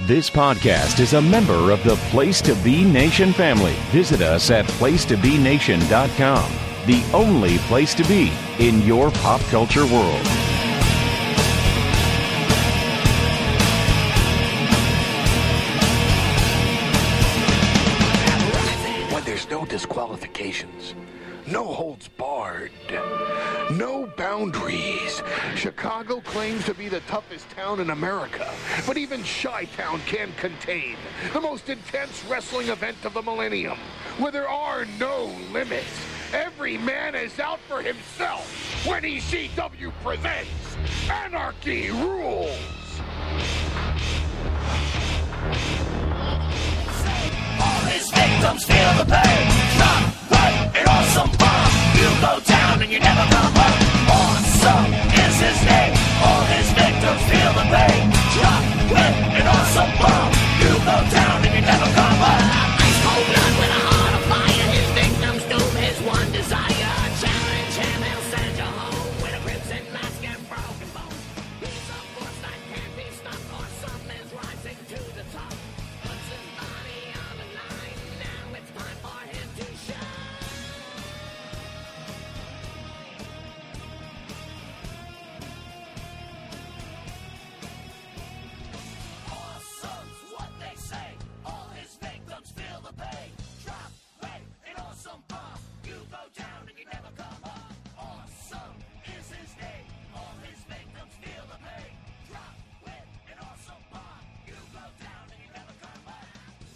This podcast is a member of the Place to Be Nation family. Visit us at placetobenation.com, the only place to be in your pop culture world. When there's no disqualifications, no holds barred, no boundaries. Chicago claims to be the toughest town in America, but even Chi-Town can't contain the most intense wrestling event of the millennium, where there are no limits. Every man is out for himself when ECW presents Anarchy Rules. All his victims feel the pain. Stop, right, an awesome bomb. You go down and you never come up. Awesome is his name. All his victims feel the pain. Drop with an awesome bomb. You go down and you never come up. Ice cold blood with a heart of fire. His victims doom his one desire. Challenge him, he'll send you home with a crimson mask and broken bones. He's a force that can't be stopped. Awesome is rising to the top. Puts his body on the line. Now it's time for him to shine. Awesome's what they say. All his victims feel the pain. Drop, wait, an awesome bomb. You go down and you never come up. Awesome is his name. All his victims feel the pain. Drop, wait, an awesome bomb. You go down and you never come up.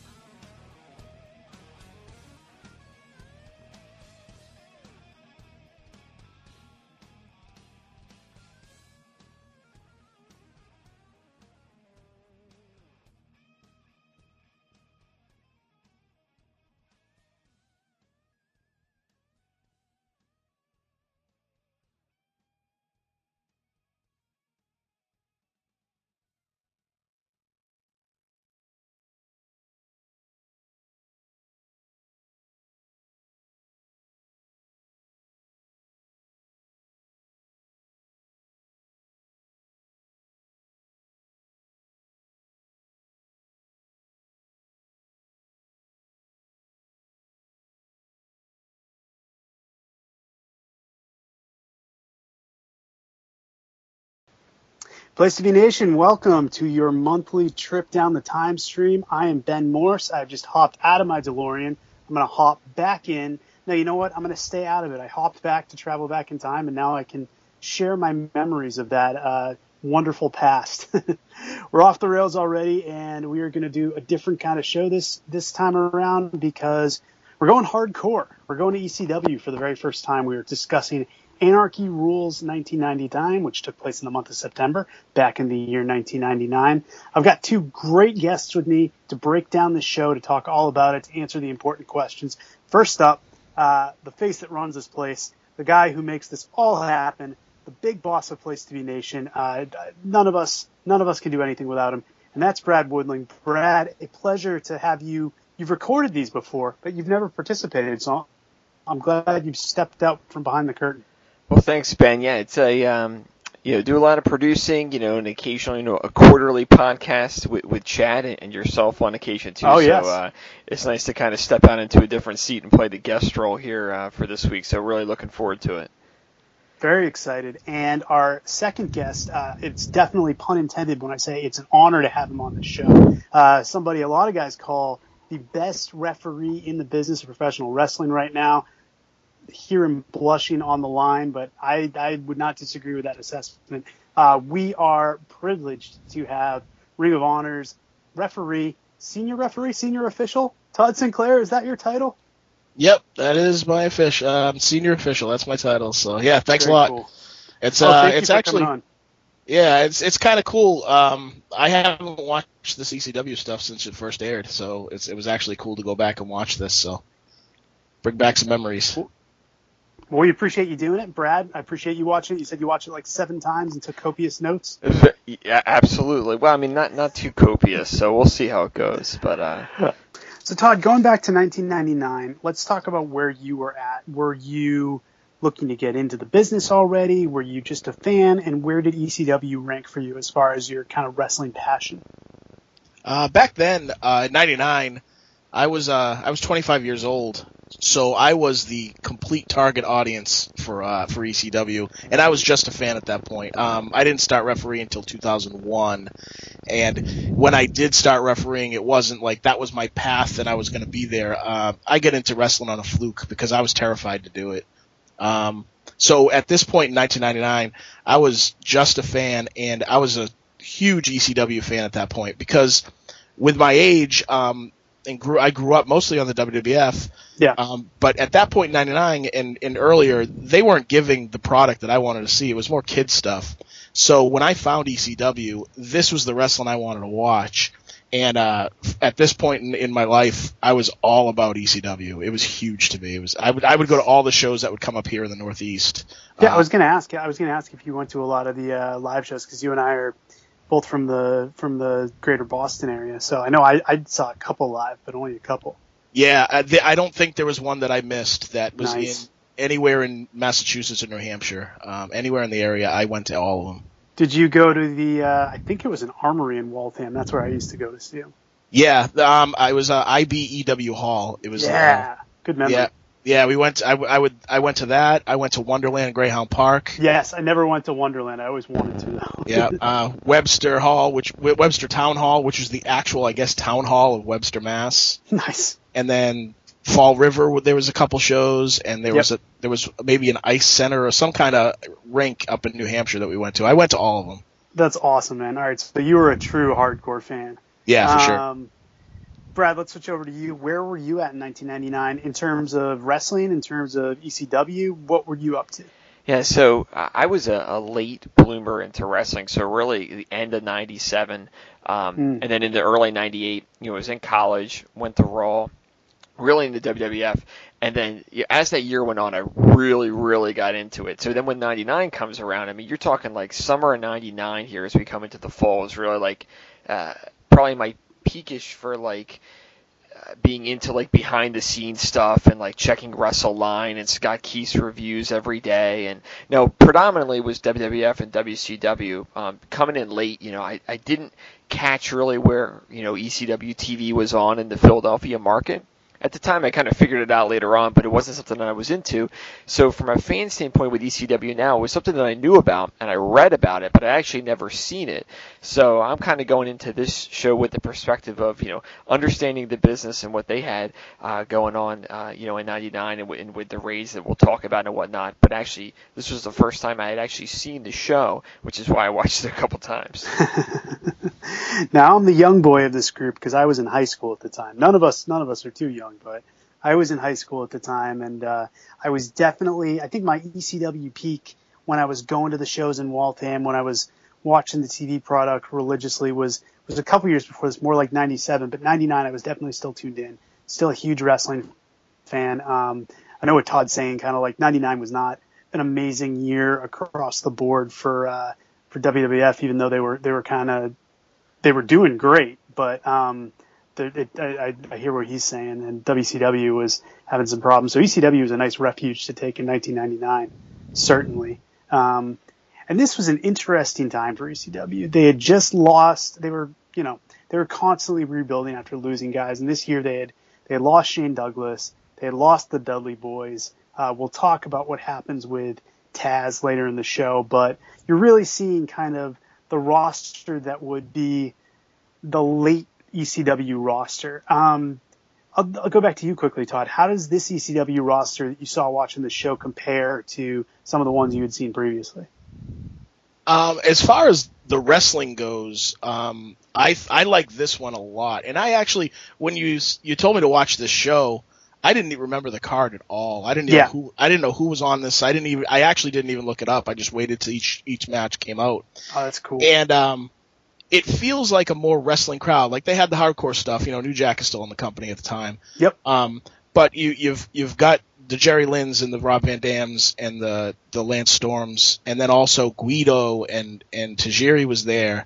Place to Be Nation, welcome to your monthly trip down the time stream. I am Ben Morse. I've just hopped out of my DeLorean. I'm going to hop back in. No, you know what? I'm going to stay out of it. I hopped back to travel back in time, and now I can share my memories of that wonderful past. We're off the rails already, and we are going to do a different kind of show this time around because we're going hardcore. We're going to ECW for the very first time. We are discussing Anarchy Rules 1999, which took place in the month of September, back in the year 1999. I've got two great guests with me to break down the show, to talk all about it, to answer the important questions. First up, the face that runs this place, the guy who makes this all happen, the big boss of Place to Be Nation. None of us can do anything without him, and that's Brad Woodling. Brad, a pleasure to have you. You've recorded these before, but you've never participated, so I'm glad you've stepped out from behind the curtain. Well, thanks, Ben. Yeah, it's a do a lot of producing, and occasionally, a quarterly podcast with Chad and yourself on occasion too. Oh, yes. So it's nice to kind of step out into a different seat and play the guest role here for this week. So really looking forward to it. Very excited. And our second guest, it's definitely pun intended when I say it's an honor to have him on the show. Somebody a lot of guys call the best referee in the business of professional wrestling right now. Hear him blushing on the line, but I would not disagree with that assessment. We are privileged to have Ring of Honor's senior official, Todd Sinclair. Is that your title? Yep, that is my official, senior official. That's my title. So yeah, thanks Very a lot. Cool. It's it's actually, yeah, it's kind of cool. I haven't watched the CCW stuff since it first aired, so it was actually cool to go back and watch this. So bring back some memories. Cool. Well, we appreciate you doing it, Brad. I appreciate you watching it. You said you watched it like 7 times and took copious notes. Yeah, absolutely. Well, I mean, not too copious, so we'll see how it goes. But So, Todd, going back to 1999, let's talk about where you were at. Were you looking to get into the business already? Were you just a fan? And where did ECW rank for you as far as your kind of wrestling passion? Back then, in '99, I was 25 years old, so I was the complete target audience for ECW, and I was just a fan at that point. I didn't start refereeing until 2001, and when I did start refereeing, it wasn't like that was my path and I was going to be there. I got into wrestling on a fluke because I was terrified to do it. So at this point in 1999, I was just a fan, and I was a huge ECW fan at that point because with my age, I grew up mostly on the WWF. Yeah. But at that point in '99 and earlier, they weren't giving the product that I wanted to see. It was more kid stuff. So when I found ECW, this was the wrestling I wanted to watch. And at this point in my life, I was all about ECW. It was huge to me. I would go to all the shows that would come up here in the Northeast. Yeah, I was going to ask. If you went to a lot of the live shows, because you and I are both from the greater Boston area. So I know I saw a couple live, but only a couple. Yeah, I don't think there was one that I missed that was Nice. in anywhere in Massachusetts or New Hampshire. Anywhere in the area, I went to all of them. Did you go to the, I think it was an Armory in Waltham. That's where I used to go to see them. Yeah, I was IBEW Hall. It was good memory. Yeah, we went. I went to that. I went to Wonderland Greyhound Park. Yes, I never went to Wonderland. I always wanted to though. Yeah, Webster Town Hall, which is the actual, I guess, town hall of Webster, Mass. Nice. And then Fall River, there was a couple shows, and there was maybe an ice center or some kind of rink up in New Hampshire that we went to. I went to all of them. That's awesome, man. All right, so you were a true hardcore fan. Yeah, for sure. Brad, let's switch over to you. Where were you at in 1999 in terms of wrestling, in terms of ECW? What were you up to? Yeah, so I was a late bloomer into wrestling, so really the end of 97, and then into early 98, I was in college, went to Raw, really into WWF, and then as that year went on, I really, really got into it. So then when 99 comes around, I mean, you're talking like summer of 99 here as we come into the fall is really like probably my peakish for like being into like behind the scenes stuff and like checking WrestleLine and Scott Keith's reviews every day, and predominantly was WWF and WCW. Coming in late, I didn't catch really where ECW TV was on in the Philadelphia market. At the time, I kind of figured it out later on, but it wasn't something that I was into. So from a fan standpoint with ECW now, it was something that I knew about, and I read about it, but I actually never seen it. So I'm kind of going into this show with the perspective of, understanding the business and what they had going on, in 99 and with the Rays that we'll talk about and whatnot. But actually, this was the first time I had actually seen the show, which is why I watched it a couple times. Now, I'm the young boy of this group because I was in high school at the time. None of us are too young, but I was in high school at the time, and I was definitely, I think my ECW peak when I was going to the shows in Waltham, when I was watching the TV product religiously was a couple years before this, more like 97, but 99 I was definitely still tuned in, still a huge wrestling fan. I know what Todd's saying, kind of like 99 was not an amazing year across the board for WWF, even though they were doing great, but I hear what he's saying, and WCW was having some problems. So ECW was a nice refuge to take in 1999, certainly. And this was an interesting time for ECW. They had just lost. They were constantly rebuilding after losing guys. And this year they had lost Shane Douglas. They had lost the Dudley Boys. We'll talk about what happens with Taz later in the show, but you're really seeing kind of the roster that would be the late ECW roster. I'll go back to you quickly, Todd. How does this ECW roster that you saw watching the show compare to some of the ones you had seen previously? As far as the wrestling goes, I like this one a lot. And I actually, when you told me to watch this show, I didn't even remember the card at all. I didn't know who was on this. I actually didn't even look it up. I just waited till each match came out. Oh, that's cool. And it feels like a more wrestling crowd. Like they had the hardcore stuff. New Jack is still in the company at the time. Yep. But you've got the Jerry Lynn's and the Rob Van Dams and the Lance Storms, and then also Guido and Tajiri was there.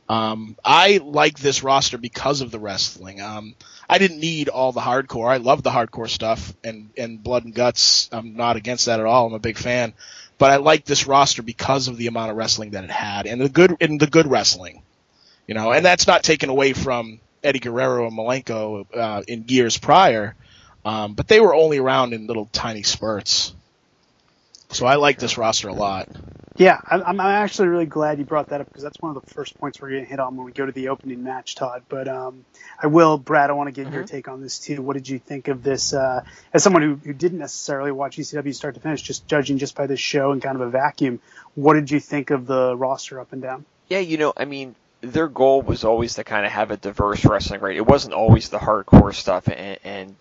I like this roster because of the wrestling. I didn't need all the hardcore. I love the hardcore stuff and Blood and Guts. I'm not against that at all. I'm a big fan. But I like this roster because of the amount of wrestling that it had and the good wrestling. And that's not taken away from Eddie Guerrero and Malenko in years prior, but they were only around in little tiny spurts. So I like this roster a lot. Yeah, I'm actually really glad you brought that up because that's one of the first points we're going to hit on when we go to the opening match, Todd. But Brad, I want to get your take on this too. What did you think of this as someone who didn't necessarily watch ECW start to finish, just judging just by this show and kind of a vacuum? What did you think of the roster up and down? Yeah, I mean, their goal was always to kind of have a diverse wrestling, right? It wasn't always the hardcore stuff, and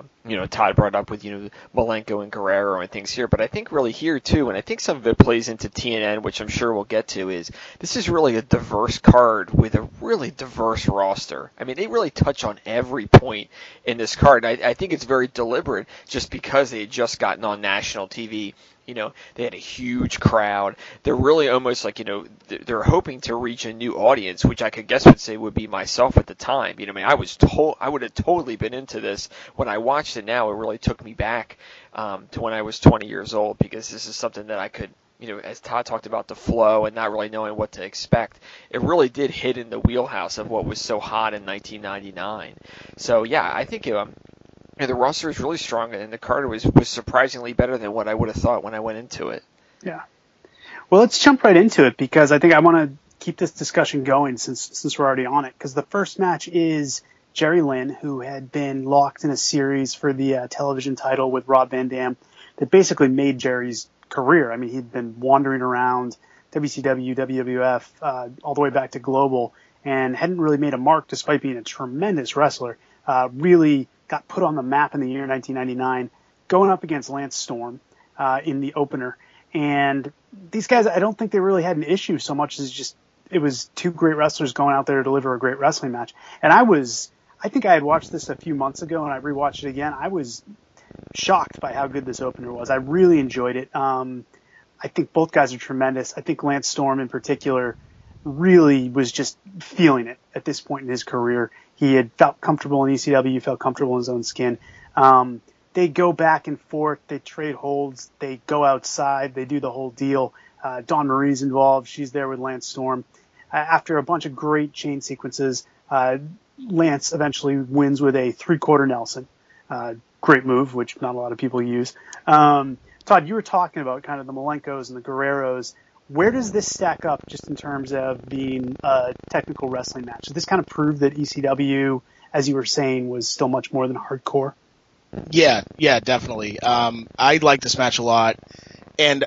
Todd brought up with, Malenko and Guerrero and things here, but I think really here too, and I think some of it plays into TNN, which I'm sure we'll get to, is this is really a diverse card with a really diverse roster. I mean, they really touch on every point in this card. I think it's very deliberate just because they had just gotten on national TV. They had a huge crowd. They're really almost like, they're hoping to reach a new audience, which I could guess would say would be myself at the time. I would have totally been into this when I watched it. Now it really took me back to when I was 20 years old, because this is something that I could, as Todd talked about the flow and not really knowing what to expect, it really did hit in the wheelhouse of what was so hot in 1999. So yeah, I think the roster is really strong, and the card was surprisingly better than what I would have thought when I went into it. Yeah. Well, let's jump right into it, because I think I want to keep this discussion going since we're already on it. Because the first match is Jerry Lynn, who had been locked in a series for the television title with Rob Van Dam that basically made Jerry's career. I mean, he'd been wandering around WCW, WWF, all the way back to Global, and hadn't really made a mark despite being a tremendous wrestler. Really got put on the map in the year 1999, going up against Lance Storm in the opener. And these guys, I don't think they really had an issue so much as just it was two great wrestlers going out there to deliver a great wrestling match. And I think I had watched this a few months ago, and I rewatched it again. I was shocked by how good this opener was. I really enjoyed it. I think both guys are tremendous. I think Lance Storm in particular really was just feeling it at this point in his career. He had felt comfortable in ECW, felt comfortable in his own skin. They go back and forth. They trade holds. They go outside. They do the whole deal. Dawn Marie's involved. She's there with Lance Storm. After a bunch of great chain sequences, Lance eventually wins with a three-quarter Nelson. Great move, which not a lot of people use. Todd, you were talking about kind of the Malenkos and the Guerreros. Where does this stack up just in terms of being a technical wrestling match? Does this kind of prove that ECW, as you were saying, was still much more than hardcore? Yeah, definitely. I like this match a lot. And,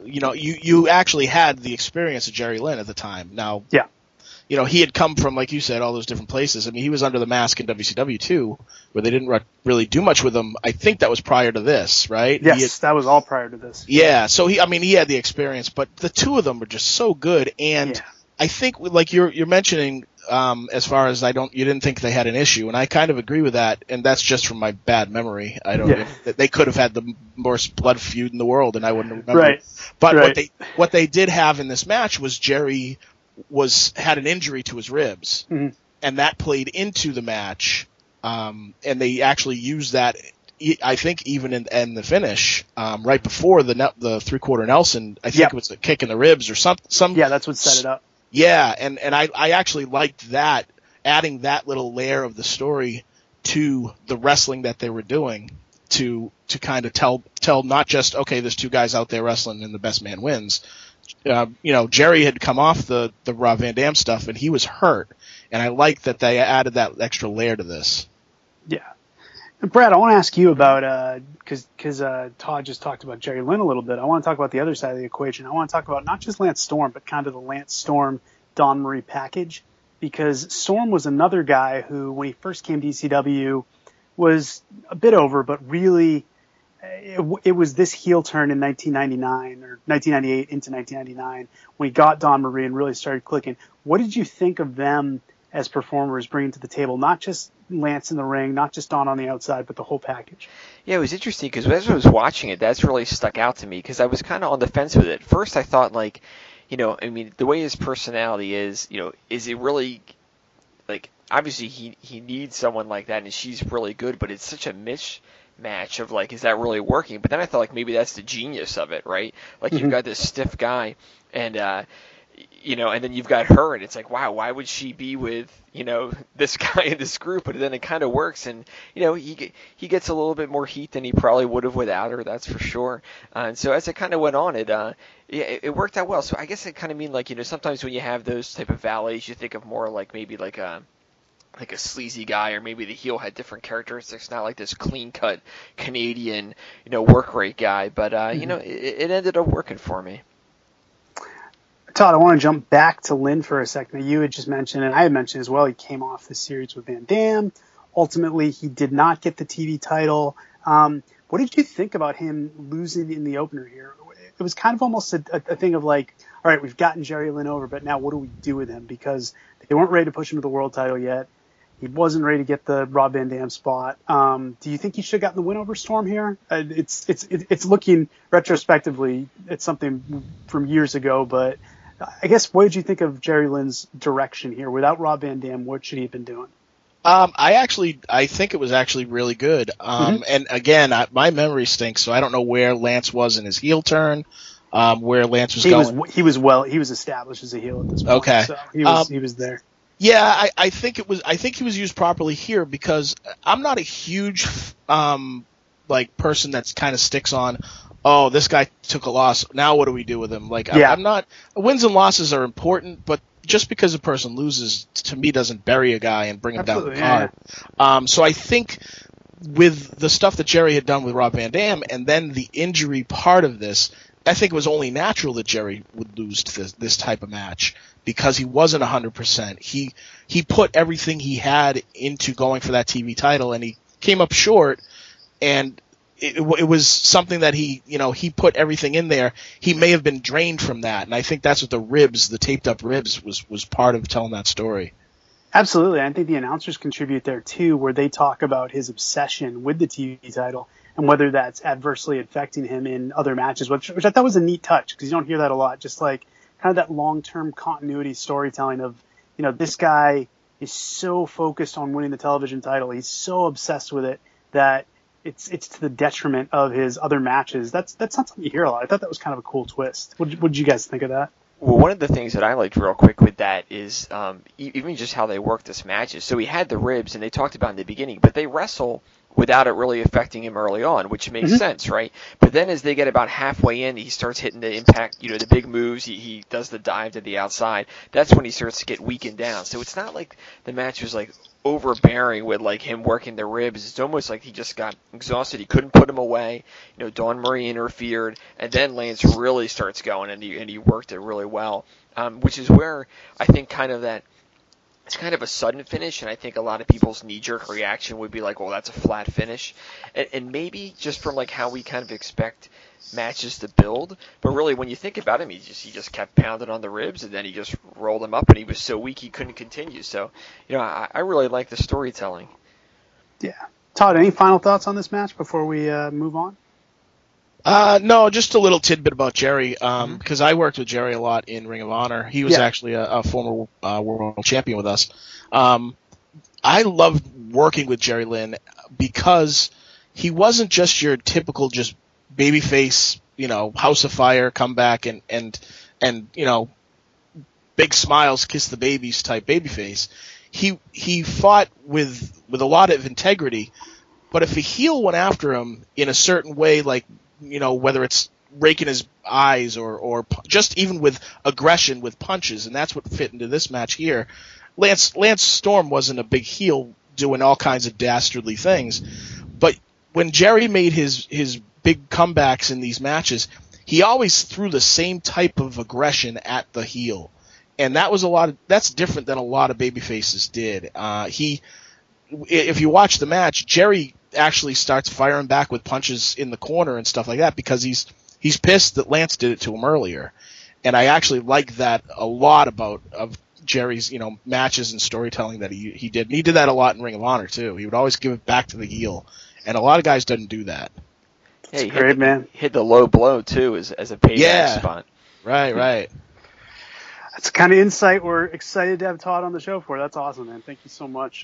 you actually had the experience of Jerry Lynn at the time. Now, yeah. He had come from, like you said, all those different places. I mean, he was under the mask in WCW too, where they didn't really do much with him. I think that was prior to this, right? Yes, that was all prior to this. Yeah, so he had the experience, but the two of them were just so good. And I think, like you're mentioning, as far as you didn't think they had an issue, and I kind of agree with that. And that's just from my bad memory. They could have had the worst blood feud in the world, and I wouldn't remember. Right. But what they did have in this match was Jerry had an injury to his ribs, mm-hmm. and that played into the match. And they actually used that, I think, even in the finish, right before the three-quarter Nelson. I think it was a kick in the ribs or some. Yeah, that's what set it up. Yeah, and I actually liked that, adding that little layer of the story to the wrestling that they were doing to kind of tell not just, okay, there's two guys out there wrestling and the best man wins. Jerry had come off the Rob Van Dam stuff, and he was hurt. And I like that they added that extra layer to this. Yeah. And Brad, I want to ask you about, because Todd just talked about Jerry Lynn a little bit. I want to talk about the other side of the equation. I want to talk about not just Lance Storm, but kind of the Lance Storm, Dawn Marie package. Because Storm was another guy who, when he first came to ECW, was a bit over, but really it was this heel turn in 1999 or 1998 into 1999 when he got Dawn Marie and really started clicking. What did you think of them as performers bringing to the table, not just Lance in the ring, not just Dawn on the outside, but the whole package? Yeah, it was interesting because as I was watching it, that's really stuck out to me because I was kind of on the fence with it. First, I thought, like, the way his personality is, is it really, like, obviously he needs someone like that and she's really good, but it's such a mismatch of, like, is that really working? But then I thought, like, maybe that's the genius of it, right? Like, you've got this stiff guy and, and then you've got her, and it's like, wow, why would she be with, this guy in this group? But then it kind of works, and, he gets a little bit more heat than he probably would have without her, that's for sure. And so as it kind of went on, it worked out well. So I guess it kind of mean like, sometimes when you have those type of valets, you think of more like maybe like a sleazy guy, or maybe the heel had different characteristics, not like this clean-cut Canadian, work rate guy. But, it ended up working for me. Todd, I want to jump back to Lynn for a second. You had just mentioned, and I had mentioned as well, he came off the series with Van Dam. Ultimately, he did not get the TV title. What did you think about him losing in the opener here? It was kind of almost a thing of like, all right, we've gotten Jerry Lynn over, but now what do we do with him? Because they weren't ready to push him to the world title yet. He wasn't ready to get the Rob Van Dam spot. Do you think he should have gotten the win over Storm here? It's looking retrospectively at something from years ago, but I guess what did you think of Jerry Lynn's direction here? Without Rob Van Dam, what should he have been doing? I think it was actually really good. And again, my memory stinks, so I don't know where Lance was in his heel turn, where Lance was going. He was established as a heel at this point. Okay. So he was there. Yeah, I think he was used properly here, because I'm not a huge, person that's kind of sticks on, oh, this guy took a loss, now what do we do with him? I'm not, wins and losses are important, but just because a person loses, to me, doesn't bury a guy and bring him down the card. Yeah. So I think with the stuff that Jerry had done with Rob Van Dam, and then the injury part of this, I think it was only natural that Jerry would lose to this type of match, because he wasn't 100%. He put everything he had into going for that TV title, and he came up short, and it was something that he put everything in there. He may have been drained from that, and I think that's what the taped up ribs was part of telling that story. Absolutely. I think the announcers contribute there too, where they talk about his obsession with the TV title and whether that's adversely affecting him in other matches, which I thought was a neat touch, because you don't hear that a lot. Just like kind of that long-term continuity storytelling of, this guy is so focused on winning the television title. He's so obsessed with it that it's to the detriment of his other matches. That's not something you hear a lot. I thought that was kind of a cool twist. What did you guys think of that? Well, one of the things that I liked real quick with that is even just how they worked this matches. So he had the ribs, and they talked about in the beginning, but they wrestle without it really affecting him early on, which makes sense, right? But then as they get about halfway in, he starts hitting the impact, the big moves. He does the dive to the outside. That's when he starts to get weakened down. So it's not like the match was like overbearing with like him working the ribs. It's almost like he just got exhausted. He couldn't put him away. Dawn Marie interfered, and then Lance really starts going, and he worked it really well, which is where I think kind of that. It's kind of a sudden finish, and I think a lot of people's knee-jerk reaction would be like, well, that's a flat finish. And maybe just from like how we kind of expect matches to build, but really when you think about him, he just kept pounding on the ribs, and then he just rolled him up, and he was so weak he couldn't continue. So, I really like the storytelling. Yeah. Todd, any final thoughts on this match before we move on? No, just a little tidbit about Jerry, because I worked with Jerry a lot in Ring of Honor. He was actually a former world champion with us. I loved working with Jerry Lynn because he wasn't just your typical just babyface, House of Fire, come back and big smiles, kiss the babies type babyface. He fought with a lot of integrity, but if a heel went after him in a certain way, like, whether it's raking his eyes or just even with aggression with punches, and that's what fit into this match here. Lance Storm wasn't a big heel doing all kinds of dastardly things, but when Jerry made his big comebacks in these matches, he always threw the same type of aggression at the heel, and that's different than a lot of babyfaces did. If you watch the match, Jerry actually starts firing back with punches in the corner and stuff like that because he's pissed that Lance did it to him earlier. And I actually like that a lot of Jerry's, matches and storytelling that he did. And he did that a lot in Ring of Honor too. He would always give it back to the heel. And a lot of guys didn't do that. Yeah, he great, man. Hit the low blow too as a payback spot. Right. That's the kind of insight we're excited to have Todd on the show for. That's awesome, man. Thank you so much.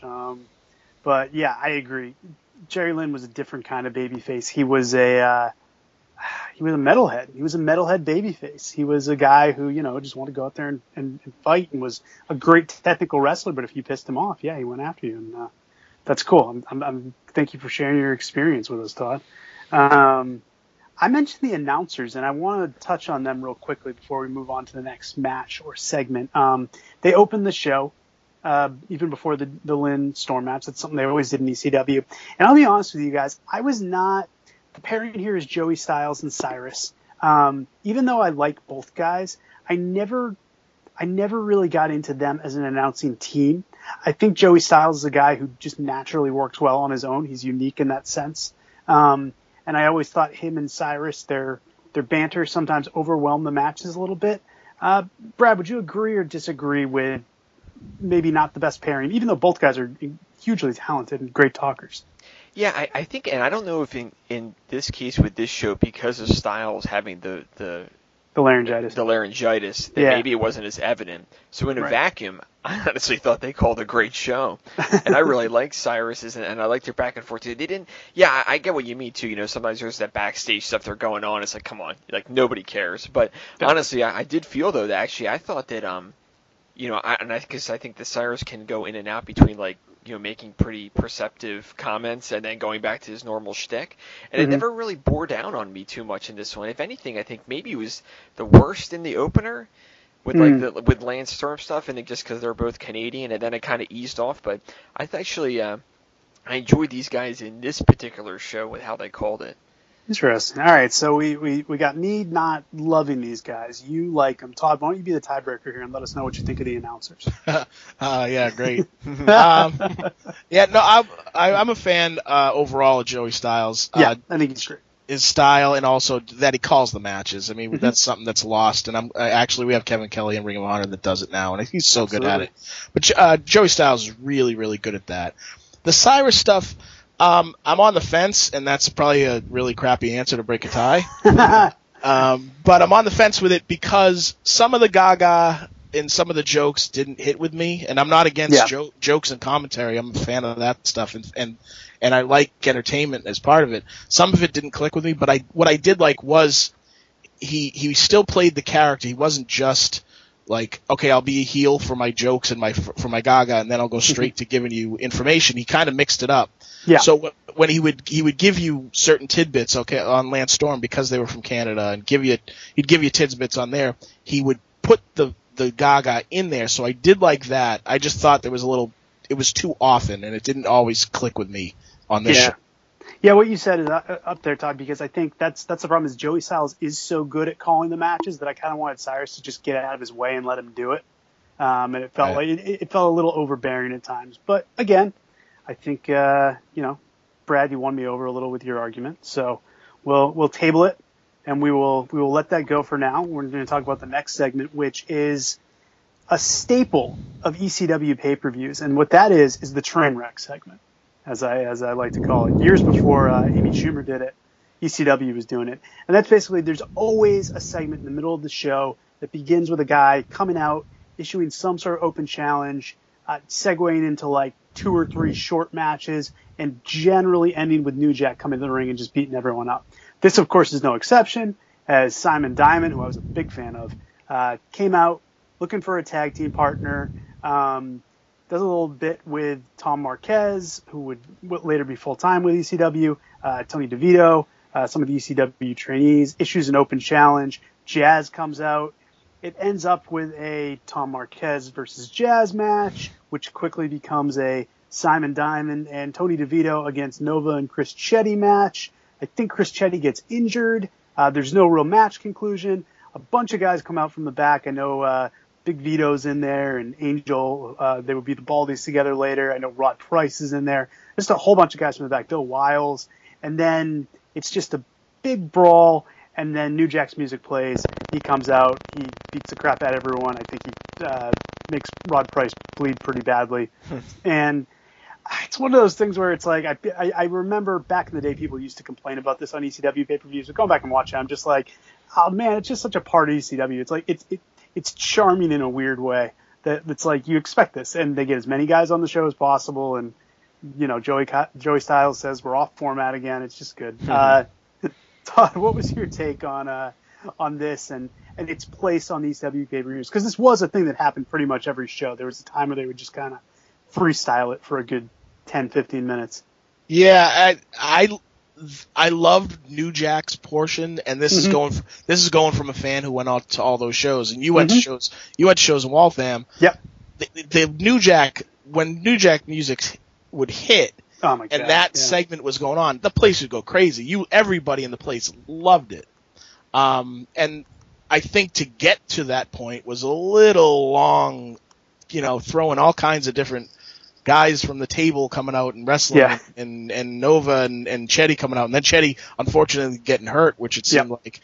But yeah, I agree. Jerry Lynn was a different kind of babyface. He was he was a metalhead. He was a metalhead babyface. He was a guy who, just wanted to go out there and fight and was a great technical wrestler. But if you pissed him off, he went after you. And that's cool. Thank you for sharing your experience with us, Todd. I mentioned the announcers, and I want to touch on them real quickly before we move on to the next match or segment. They opened the show even before the Lynn Storm match. That's something they always did in ECW. And I'll be honest with you guys, I was not – the pairing here is Joey Styles and Cyrus. Even though I like both guys, I never really got into them as an announcing team. I think Joey Styles is a guy who just naturally works well on his own. He's unique in that sense. And I always thought him and Cyrus, their banter sometimes overwhelmed the matches a little bit. Brad, would you agree or disagree with maybe not the best pairing, even though both guys are hugely talented and great talkers? Yeah, I think, and I don't know if in this case with this show, because of Styles having the laryngitis, that maybe it wasn't as evident. So in a vacuum, I honestly thought they called a great show. And I really liked Cyrus's, and I liked their back and forth too. They didn't, I get what you mean too. Sometimes there's that backstage stuff they're going on. It's like, come on, like nobody cares. But honestly, I did feel though that actually I thought that, because I think that Cyrus can go in and out between making pretty perceptive comments and then going back to his normal shtick. And it never really bore down on me too much in this one. If anything, I think maybe it was the worst in the opener with with Lance Storm stuff, and just because they're both Canadian, and then it kind of eased off. But I actually I enjoyed these guys in this particular show with how they called it. Interesting. All right, so we got me not loving these guys. You like them. Todd, why don't you be the tiebreaker here and let us know what you think of the announcers? Yeah, great. I'm a fan overall of Joey Styles. I think he's great. His style, and also that he calls the matches. I mean, that's something that's lost. And we have Kevin Kelly in Ring of Honor that does it now, and he's so good at it. But Joey Styles is really, really good at that. The Cyrus stuff. I'm on the fence, and that's probably a really crappy answer to break a tie. But I'm on the fence with it because some of the Gaga and some of the jokes didn't hit with me, and I'm not against jokes and commentary. I'm a fan of that stuff, and I like entertainment as part of it. Some of it didn't click with me, but what I did like was he still played the character. He wasn't just like, okay, I'll be a heel for my jokes and for my Gaga, and then I'll go straight to giving you information. He kind of mixed it up. Yeah. So when he would give you certain tidbits, okay, on Lance Storm because they were from Canada, and he'd give you tidbits on there. He would put the Gaga in there. So I did like that. I just thought it was too often, and it didn't always click with me on this show. Yeah, what you said is up there, Todd, because I think that's the problem is Joey Styles is so good at calling the matches that I kind of wanted Cyrus to just get out of his way and let him do it. And it felt like it felt a little overbearing at times. But again, I think, Brad, you won me over a little with your argument. So we'll table it, and we will let that go for now. We're going to talk about the next segment, which is a staple of ECW pay-per-views. And what that is the train wreck segment, as I like to call it. Years before Amy Schumer did it, ECW was doing it. And that's basically, there's always a segment in the middle of the show that begins with a guy coming out, issuing some sort of open challenge, segueing into like 2 or 3 short matches, and generally ending with New Jack coming to the ring and just beating everyone up. This, of course, is no exception, as Simon Diamond, who I was a big fan of, came out looking for a tag team partner, does a little bit with Tom Marquez, who would later be full-time with ECW, Tony DeVito, some of the ECW trainees, issues an open challenge. Jazz comes out. It ends up with a Tom Marquez versus Jazz match, which quickly becomes a Simon Diamond and Tony DeVito against Nova and Chris Chetti match. I think Chris Chetti gets injured. There's no real match conclusion. A bunch of guys come out from the back. I know Big Vito's in there and Angel. They would be the Baldies together later. I know Rod Price is in there. Just a whole bunch of guys from the back. Bill Wiles. And then it's just a big brawl. And then New Jack's music plays. He comes out. He beats the crap out of everyone. I think he makes Rod Price bleed pretty badly. And it's one of those things where it's like, I remember back in the day, people used to complain about this on ECW pay-per-views. But going back and watching, I'm just like, oh man, it's just such a part of ECW. It's like, it's charming in a weird way. It's like, you expect this. And they get as many guys on the show as possible. And, Joey Styles says we're off format again. It's just good. Todd, what was your take on this and its place on these WPA reviews? Because this was a thing that happened pretty much every show. There was a time where they would just kind of freestyle it for a good 10, 15 minutes. Yeah, I loved New Jack's portion, and this is going from a fan who went out to all those shows, and you went to shows. You went to shows in Waltham. Yep. The New Jack, when New Jack music would hit, oh my God, and that segment was going on, the place would go crazy. Everybody in the place loved it. And I think to get to that point was a little long, throwing all kinds of different guys from the table coming out and wrestling, and Nova and Chetty coming out, and then Chetty unfortunately getting hurt, which it seemed like.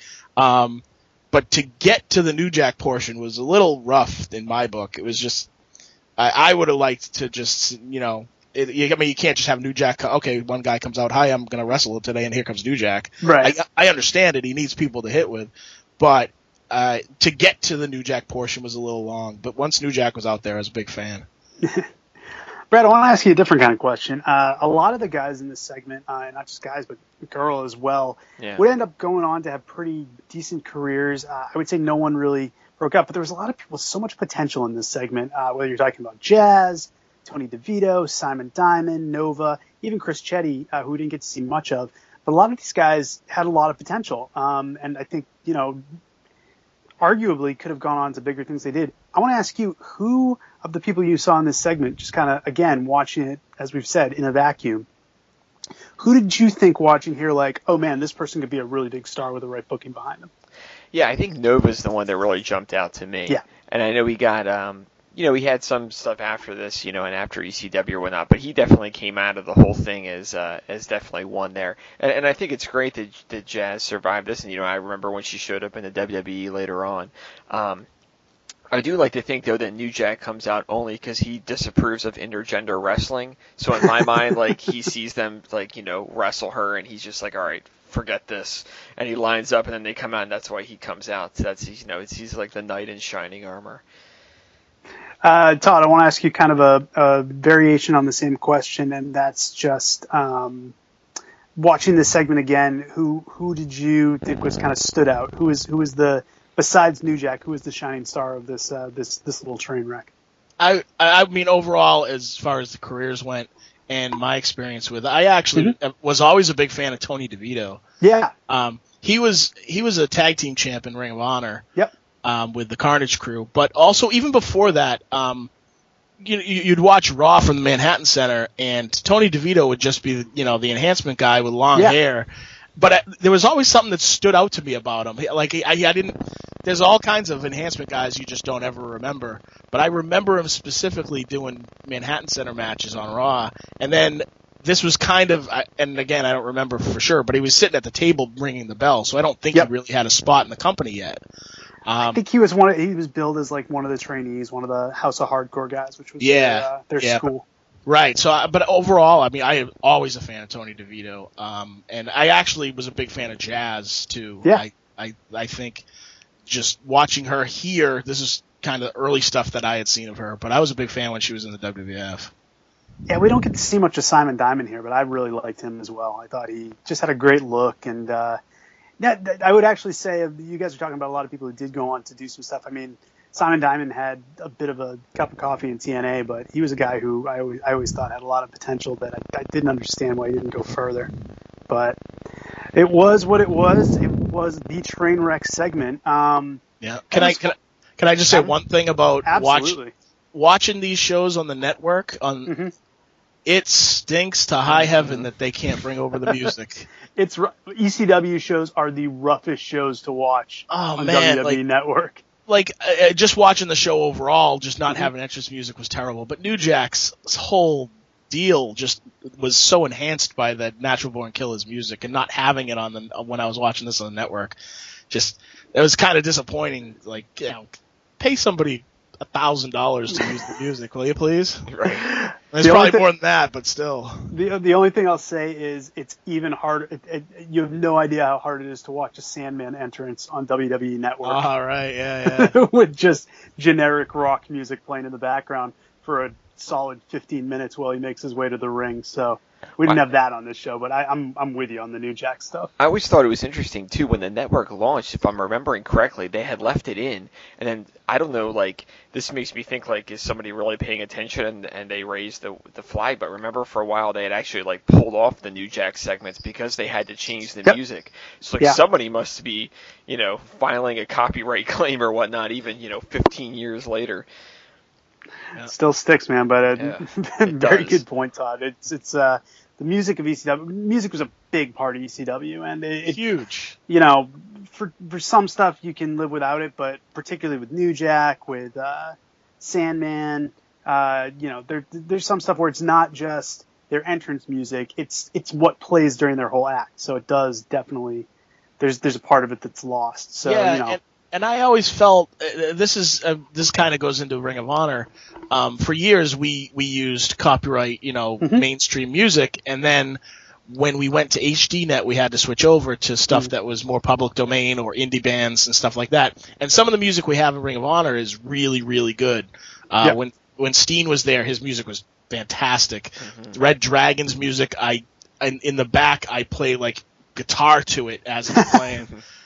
But to get to the New Jack portion was a little rough in my book. It was just, I would have liked to just, you can't just have New Jack. Okay, one guy comes out, hi, I'm going to wrestle today, and here comes New Jack. Right. I understand it. He needs people to hit with, but to get to the New Jack portion was a little long. But once New Jack was out there, I was a big fan. Brad, I want to ask you a different kind of question. A lot of the guys in this segment, not just guys, but girl as well, would end up going on to have pretty decent careers. I would say no one really broke up, but there was a lot of people with so much potential in this segment, whether you're talking about Jazz, Tony DeVito, Simon Diamond, Nova, even Chris Chetty, who we didn't get to see much of. But a lot of these guys had a lot of potential, and I think, arguably could have gone on to bigger things they did. I want to ask you, who of the people you saw in this segment, just kind of, again, watching it, as we've said, in a vacuum, who did you think watching here like, oh man, this person could be a really big star with the right booking behind them? Yeah, I think Nova's the one that really jumped out to me. Yeah. And I know we got, we had some stuff after this, and after ECW or whatnot, but he definitely came out of the whole thing as definitely one there. And I think it's great that Jazz survived this, and, I remember when she showed up in the WWE later on. I do like to think, though, that New Jack comes out only because he disapproves of intergender wrestling. So in my mind, he sees them, wrestle her, and he's just like, all right, forget this. And he lines up, and then they come out, and that's why he comes out. So that's, he's like the knight in shining armor. Todd, I want to ask you kind of a variation on the same question, and that's just watching this segment again. Who did you think was kind of stood out? Who is the, besides New Jack, who is the shining star of this little train wreck? I mean, overall, as far as the careers went and my experience with it, I actually was always a big fan of Tony DeVito. Yeah. He was a tag team champ in Ring of Honor. Yep. With the Carnage crew, but also even before that, you'd watch Raw from the Manhattan Center, and Tony DeVito would just be, the enhancement guy with long hair. But there was always something that stood out to me about him. I didn't. There's all kinds of enhancement guys you just don't ever remember, but I remember him specifically doing Manhattan Center matches on Raw, and then this was kind of, and again, I don't remember for sure, but he was sitting at the table ringing the bell, so I don't think he really had a spot in the company yet. I think he was he was billed as like one of the trainees, one of the House of Hardcore guys, which was their school. Right. So, but overall, I mean, I am always a fan of Tony DeVito, and I actually was a big fan of Jazz too. Yeah. I think just watching her here, this is kind of early stuff that I had seen of her, but I was a big fan when she was in the WWF. Yeah, we don't get to see much of Simon Diamond here, but I really liked him as well. I thought he just had a great look, and I would actually say, you guys are talking about a lot of people who did go on to do some stuff. I mean, Simon Diamond had a bit of a cup of coffee in TNA, but he was a guy who I always thought had a lot of potential that I didn't understand why he didn't go further. But it was what it was. It was the train wreck segment. Yeah. Can I just say one thing about watching these shows on the network? It stinks to high heaven that they can't bring over the music. ECW shows are the roughest shows to watch on WWE Network. Just watching the show overall, just not having entrance music was terrible. But New Jack's whole deal just was so enhanced by the Natural Born Killers music, and not having it on when I was watching this on the network, just it was kind of disappointing. Pay somebody $1,000 to use the music, will you please? Right. There's probably more than that, but still. The only thing I'll say is it's even harder. You have no idea how hard it is to watch a Sandman entrance on WWE Network. All right, yeah. With just generic rock music playing in the background for a solid 15 minutes while he makes his way to the ring. So we didn't have that on this show, but I'm with you on the New Jack stuff. I always thought it was interesting too when the network launched. If I'm remembering correctly, they had left it in, and then I don't know. Like this makes me think like is somebody really paying attention and they raised the flag? But remember for a while they had actually like pulled off the New Jack segments because they had to change the music. So like somebody must be filing a copyright claim or whatnot, even 15 years later. Yeah. It still sticks, man. But very good point, Todd. It's the music of ECW. Music was a big part of ECW, and it's huge. For some stuff you can live without it, but particularly with New Jack, with Sandman, there's some stuff where it's not just their entrance music. It's what plays during their whole act. So it does definitely. There's a part of it that's lost. So And I always felt this kind of goes into Ring of Honor. For years we used copyright, mainstream music, and then when we went to HDNet, we had to switch over to stuff that was more public domain or indie bands and stuff like that. And some of the music we have in Ring of Honor is really, really good. When Steen was there, his music was fantastic. Mm-hmm. Red Dragon's music, in the back I play like guitar to it as I'm playing.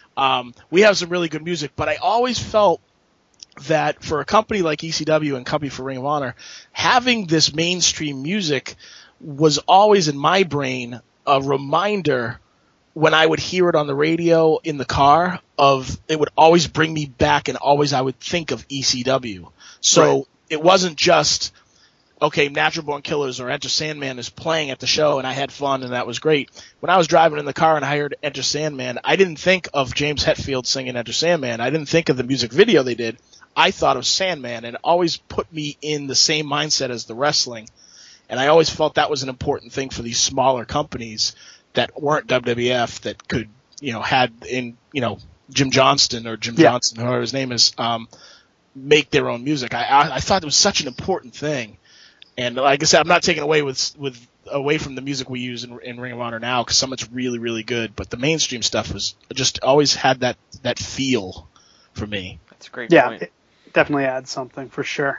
We have some really good music, but I always felt that for a company like ECW and company for Ring of Honor, having this mainstream music was always in my brain a reminder when I would hear it on the radio in the car it would always bring me back, and always I would think of ECW. So It wasn't just, okay, Natural Born Killers or Enter Sandman is playing at the show and I had fun and that was great. When I was driving in the car and I heard Enter Sandman, I didn't think of James Hetfield singing Enter Sandman. I didn't think of the music video they did. I thought of Sandman, and it always put me in the same mindset as the wrestling. And I always felt that was an important thing for these smaller companies that weren't WWF that could, had in, Jim Johnston or Jim Johnson, whoever his name is, make their own music. I thought it was such an important thing. And like I said, I'm not taking away away from the music we use in Ring of Honor now, because some of it's really, really good. But the mainstream stuff was just always had that feel for me. That's a great point. It definitely adds something for sure.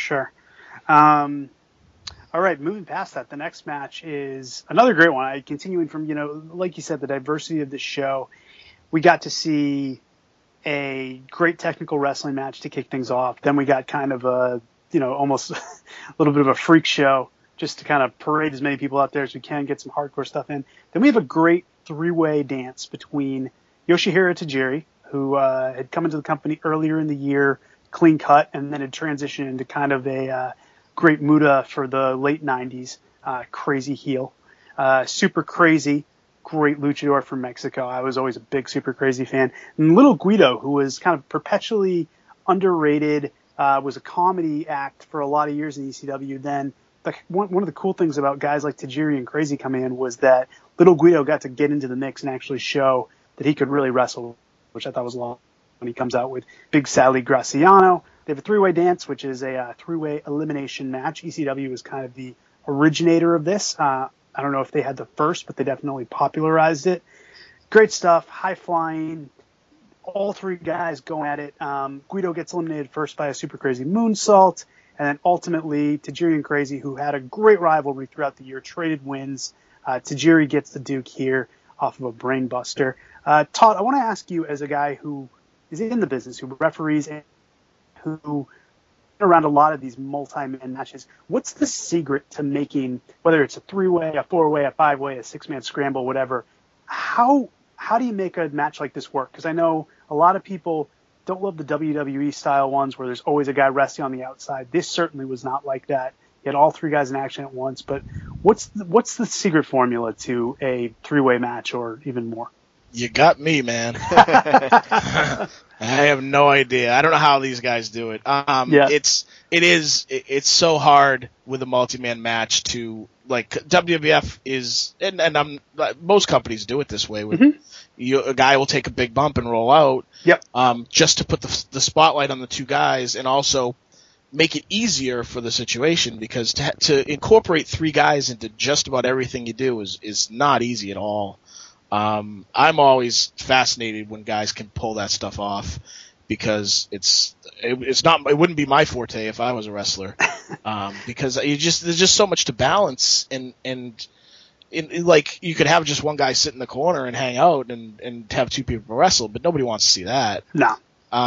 All right, moving past that, the next match is another great one. Continuing from, like you said, the diversity of the show. We got to see a great technical wrestling match to kick things off. Then we got kind of a, almost a little bit of a freak show just to kind of parade as many people out there as we can, get some hardcore stuff in. Then we have a great three-way dance between Yoshihiro Tajiri, who had come into the company earlier in the year, clean cut, and then had transitioned into kind of a great Muda for the late 90s, crazy heel. Super Crazy, great luchador from Mexico. I was always a big Super Crazy fan. And Little Guido, who was kind of perpetually underrated, was a comedy act for a lot of years in ECW. Then one of the cool things about guys like Tajiri and Crazy coming in was that Little Guido got to get into the mix and actually show that he could really wrestle, which I thought was a lot when he comes out with Big Sally Graciano. They have a three-way dance, which is a three-way elimination match. ECW is kind of the originator of this. I don't know if they had the first, but they definitely popularized it. Great stuff, high-flying, all three guys going at it. Guido gets eliminated first by a Super Crazy moonsault, and then ultimately Tajiri and Crazy, who had a great rivalry throughout the year, traded wins. Tajiri gets the Duke here off of a brain buster. Todd, I want to ask you, as a guy who is in the business, who referees and who around a lot of these multi-man matches, what's the secret to making, whether it's a three-way, a four-way, a five-way, a six-man scramble, whatever, how do you make a match like this work? Because I know a lot of people don't love the WWE style ones where there's always a guy resting on the outside. This certainly was not like that. You had all three guys in action at once. But what's the secret formula to a three-way match or even more? You got me, man. I have no idea. I don't know how these guys do it. It's so hard with a multi-man match to, like, WWF is, and most companies do it this way. With a guy will take a big bump and roll out, just to put the spotlight on the two guys, and also make it easier for the situation, because to incorporate three guys into just about everything you do is not easy at all. I'm always fascinated when guys can pull that stuff off. because it's not, it wouldn't be my forte if I was a wrestler, because there's just so much to balance, and like you could have just one guy sit in the corner and hang out and have two people wrestle, but nobody wants to see that. No.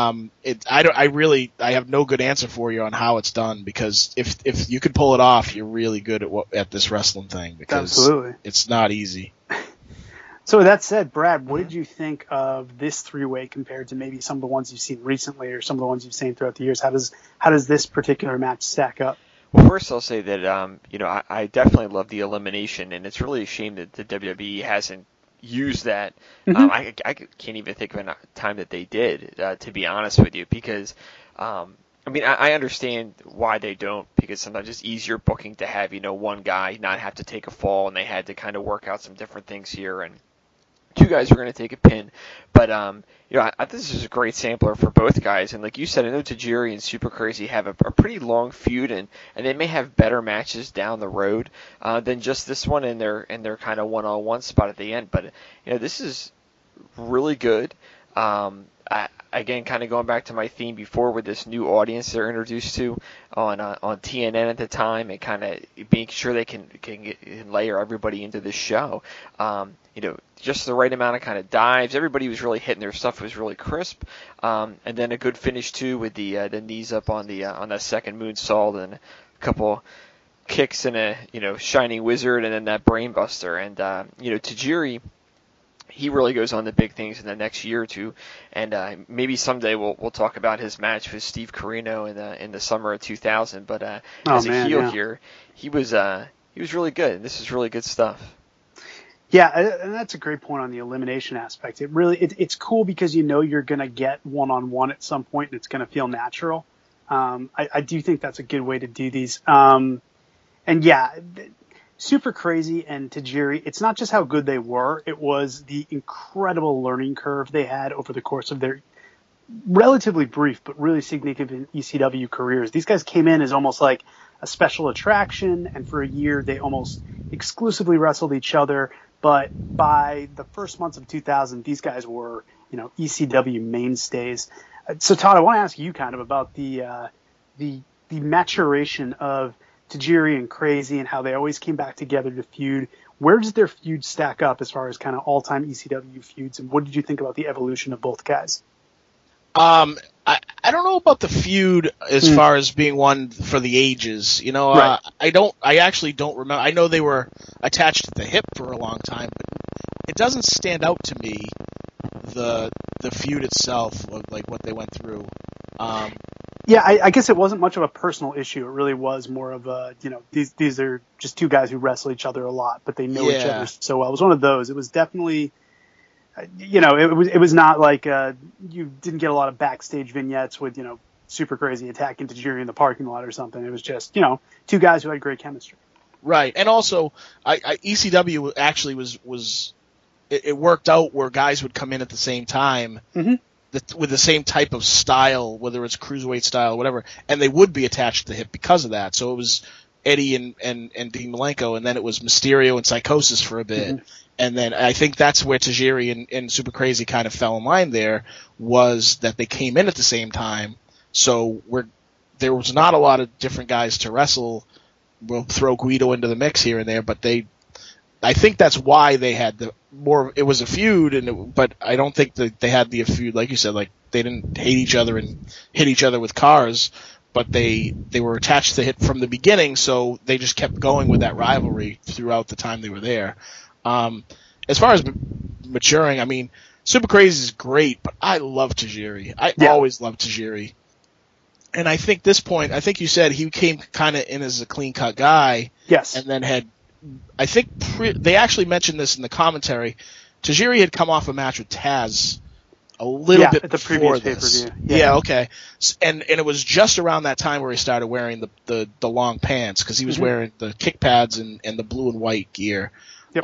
I have no good answer for you on how it's done, because if you can pull it off, you're really good at this wrestling thing, because Absolutely. It's not easy. So with that said, Brad, what did you think of this three-way compared to maybe some of the ones you've seen recently or some of the ones you've seen throughout the years? How does this particular match stack up? Well, first I'll say that I definitely love the elimination, and it's really a shame that the WWE hasn't used that. Mm-hmm. I can't even think of a time that they did, to be honest with you, because I understand why they don't, because sometimes it's easier booking to have one guy not have to take a fall, and they had to kind of work out some different things here, and two guys are going to take a pin. But I think this is a great sampler for both guys. And like you said, I know Tajiri and Super Crazy have a pretty long feud, and they may have better matches down the road than just this one in their kind of one-on-one spot at the end. But this is really good. Again, kind of going back to my theme before with this new audience they're introduced to on TNN at the time, and kind of being sure they can layer everybody into the show. Just the right amount of kind of dives. Everybody was really hitting their stuff. It was really crisp. And then a good finish too with the knees up on that second moonsault, and a couple kicks and a shining wizard, and then that brainbuster. And Tajiri, he really goes on to big things in the next year or two, and maybe someday we'll talk about his match with Steve Corino in the summer of 2000. But as a heel here, he was really good, and this is really good stuff. Yeah, and that's a great point on the elimination aspect. It's cool because you're going to get one-on-one at some point, and it's going to feel natural. I do think that's a good way to do these. And yeah, Super Crazy and Tajiri, it's not just how good they were, it was the incredible learning curve they had over the course of their relatively brief but really significant ECW careers. These guys came in as almost like a special attraction, and for a year they almost exclusively wrestled each other. But by the first months of 2000, these guys were, ECW mainstays. So Todd, I want to ask you kind of about the maturation of Tajiri and Crazy and how they always came back together to feud. Where does their feud stack up as far as kind of all-time ECW feuds, and what did you think about the evolution of both guys? I don't know about the feud as far as being one for the ages. Right. I actually don't remember. I know they were attached at the hip for a long time, but it doesn't stand out to me the feud itself, like what they went through. Yeah, I guess it wasn't much of a personal issue. It really was more of a, these are just two guys who wrestle each other a lot, but they know each other so well. It was one of those. It was definitely, it was not like you didn't get a lot of backstage vignettes with, Super Crazy attacking Tajiri in the parking lot or something. It was just, two guys who had great chemistry. Right, and also ECW actually was it worked out where guys would come in at the same time. Mm-hmm. With the same type of style, whether it's cruiserweight style or whatever, and they would be attached to the hip because of that. So it was Eddie and Dean Malenko, and then it was Mysterio and Psychosis for a bit. Mm-hmm. And then I think that's where Tajiri and Super Crazy kind of fell in line there, was that they came in at the same time. So there was not a lot of different guys to wrestle. We'll throw Guido into the mix here and there, but I think that's why they had it was a feud, but I don't think that they had the feud, like you said, like they didn't hate each other and hit each other with cars, but they were attached to the hit from the beginning, so they just kept going with that rivalry throughout the time they were there. As far as maturing, I mean, Super Crazy is great, but I love Tajiri. I always loved Tajiri. And I think you said he came kind of in as a clean-cut guy. Yes. And then I think they actually mentioned this in the commentary. Tajiri had come off a match with Taz a little bit at the before previous this. pay-per-view. Yeah, okay. And it was just around that time where he started wearing the long pants, because he was wearing the kick pads and the blue and white gear. Yep.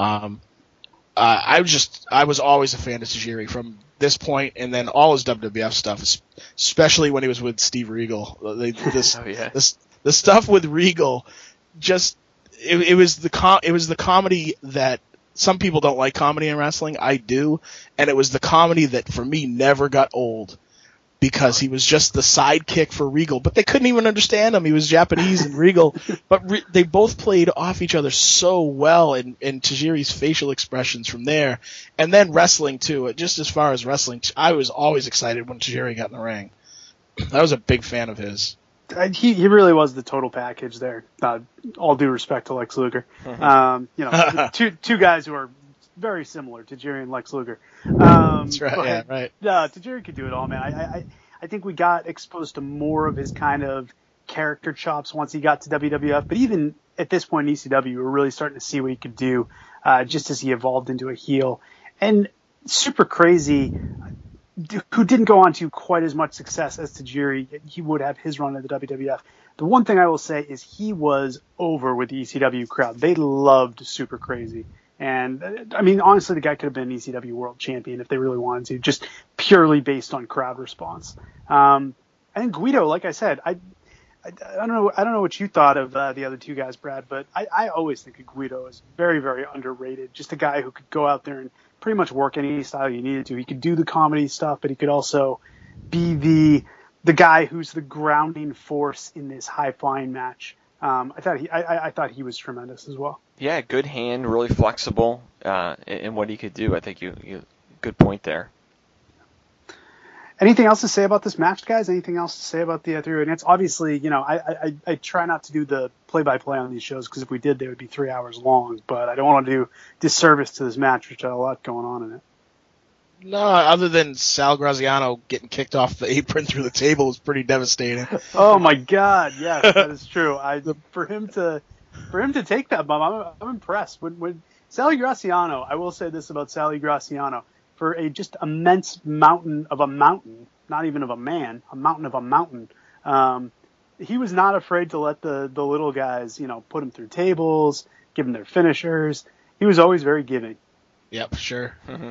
I was always a fan of Tajiri from this point, and then all his WWF stuff, especially when he was with Steve Regal. The stuff with Regal, just it was the comedy that some people don't like comedy in wrestling. I do, and it was the comedy that for me never got old, because he was just the sidekick for Regal, but they couldn't even understand him. He was Japanese and Regal, but they both played off each other so well in Tajiri's facial expressions from there, and then wrestling too. Just as far as wrestling, I was always excited when Tajiri got in the ring. I was a big fan of his. He really was the total package there. All due respect to Lex Luger. Two guys who are very similar, Tajiri and Lex Luger. That's right. Yeah, right. Tajiri could do it all, man. I think we got exposed to more of his kind of character chops once he got to WWF. But even at this point in ECW, we were really starting to see what he could do just as he evolved into a heel. And Super Crazy, who didn't go on to quite as much success as Tajiri, he would have his run at the WWF. The one thing I will say is he was over with the ECW crowd. They loved Super Crazy. And, I mean, honestly, the guy could have been an ECW world champion if they really wanted to, just purely based on crowd response. And Guido, like I said, I don't know what you thought of the other two guys, Brad, but I always think of Guido as very, very underrated. Just a guy who could go out there and pretty much work any style you needed to. He could do the comedy stuff, but he could also be the guy who's the grounding force in this high-flying match. I thought he was tremendous as well. Yeah, good hand, really flexible in what he could do. I think you good point there. Anything else to say about this match, guys? Anything else to say about the three-way dance? Obviously, I try not to do the play-by-play on these shows because if we did, they would be 3 hours long. But I don't want to do disservice to this match, which had a lot going on in it. No, other than Sal Graziano getting kicked off the apron through the table was pretty devastating. Oh my God, yes, that is true. For him to take that bump, I'm impressed. When Sally Graziano, I will say this about Sally Graziano, for a just immense mountain of a mountain, not even of a man, a mountain of a mountain. He was not afraid to let the little guys, put him through tables, give them their finishers. He was always very giving. Yep, sure. Mm-hmm.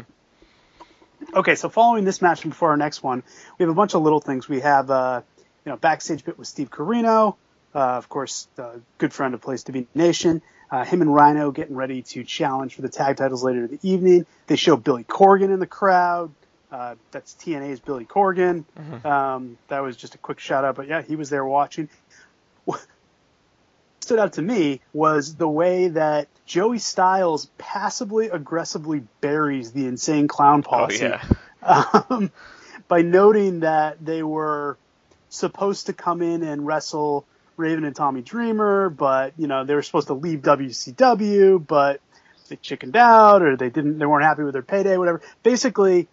Okay, so following this match and before our next one, we have a bunch of little things. We have, backstage bit with Steve Corino, of course, good friend of Place to Be Nation. Him and Rhino getting ready to challenge for the tag titles later in the evening. They show Billy Corgan in the crowd. That's TNA's Billy Corgan. Mm-hmm. That was just a quick shout out, but yeah, he was there watching. What stood out to me was the way that Joey Styles passively aggressively buries the Insane Clown Posse. Oh, yeah. By noting that they were supposed to come in and wrestle Raven and Tommy Dreamer, but they were supposed to leave WCW, but they chickened out or they weren't happy with their payday, whatever. Basically,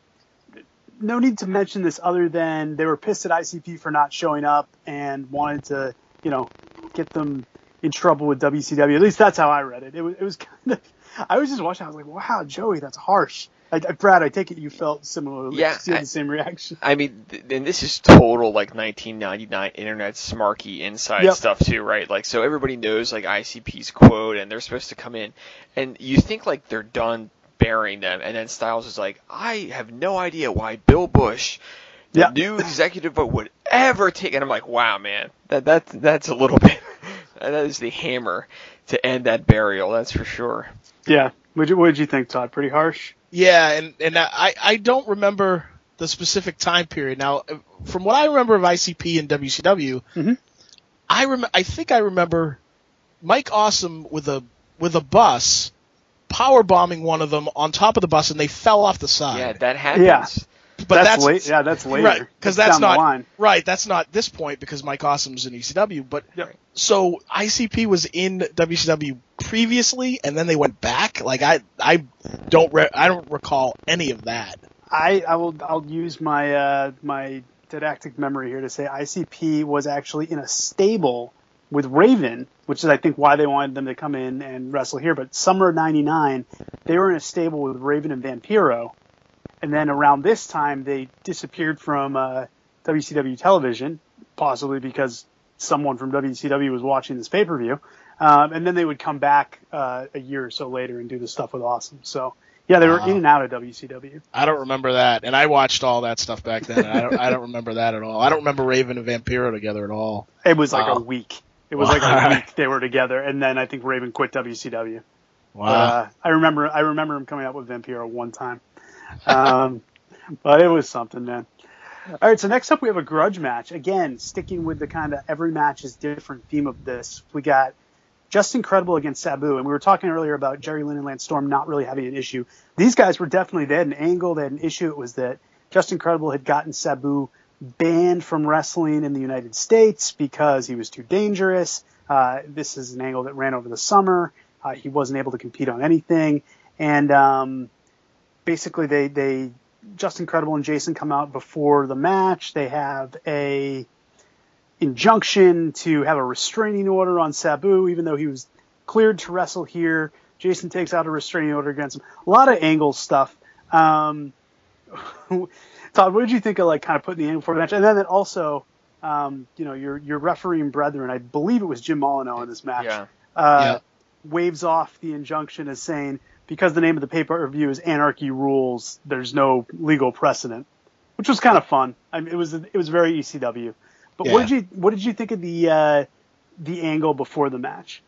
no need to mention this other than they were pissed at ICP for not showing up and wanted to, get them in trouble with WCW. At least that's how I read it. It was kind of, I was just watching, I was like, wow, Joey, that's harsh. Brad, I take it you felt similarly. Yeah, you had the same reaction. I mean, and this is total 1999 internet smarky inside stuff too, right? So everybody knows ICP's quote, and they're supposed to come in, and you think they're done burying them, and then Styles is like, I have no idea why Bill Bush, the new executive, would ever take. And I'm like, wow, man, that's a little bit. That is the hammer to end that burial. That's for sure. Yeah. What did you think, Todd? Pretty harsh. Yeah, and I don't remember the specific time period. Now, from what I remember of ICP and WCW, mm-hmm. I think I remember Mike Awesome with a bus power bombing one of them on top of the bus, and they fell off the side. Yeah, that happens. Yeah. But that's late. Yeah, that's later. Right, because that's down not the line. Right. That's not this point because Mike Awesome's in ECW. But so ICP was in WCW previously, and then they went back. I don't recall any of that. I'll use my my didactic memory here to say ICP was actually in a stable with Raven, which is I think why they wanted them to come in and wrestle here. But summer '99, they were in a stable with Raven and Vampiro. And then around this time, they disappeared from WCW television, possibly because someone from WCW was watching this pay-per-view. And then they would come back a year or so later and do the stuff with Awesome. So, yeah, they were in and out of WCW. I don't remember that. And I watched all that stuff back then. And I don't remember that at all. I don't remember Raven and Vampiro together at all. It was like a week. It was like a week they were together. And then I think Raven quit WCW. Wow. I remember him coming out with Vampiro one time. But it was something, man. All right, so next up we have a grudge match. Again, sticking with the kind of every match is different theme of this. We got Justin Credible against Sabu, and we were talking earlier about Jerry Lynn and Lance Storm not really having an issue. These guys were definitely, they had an angle, they had an issue. It was that Justin Credible had gotten Sabu banned from wrestling in the United States because he was too dangerous. This is an angle that ran over the summer. He wasn't able to compete on anything. And basically they Justin Credible and Jason come out before the match. They have a injunction to have a restraining order on Sabu, even though he was cleared to wrestle here. Jason takes out a restraining order against him. A lot of angle stuff. Todd, what did you think of like kind of putting the angle for the match? And then also, your refereeing brethren, I believe it was Jim Molyneux in this match, waves off the injunction as saying, because the name of the pay-per-view is Anarchy Rules, there's no legal precedent, which was kind of fun. I mean, it was very ECW. But what did you think of the angle before the match?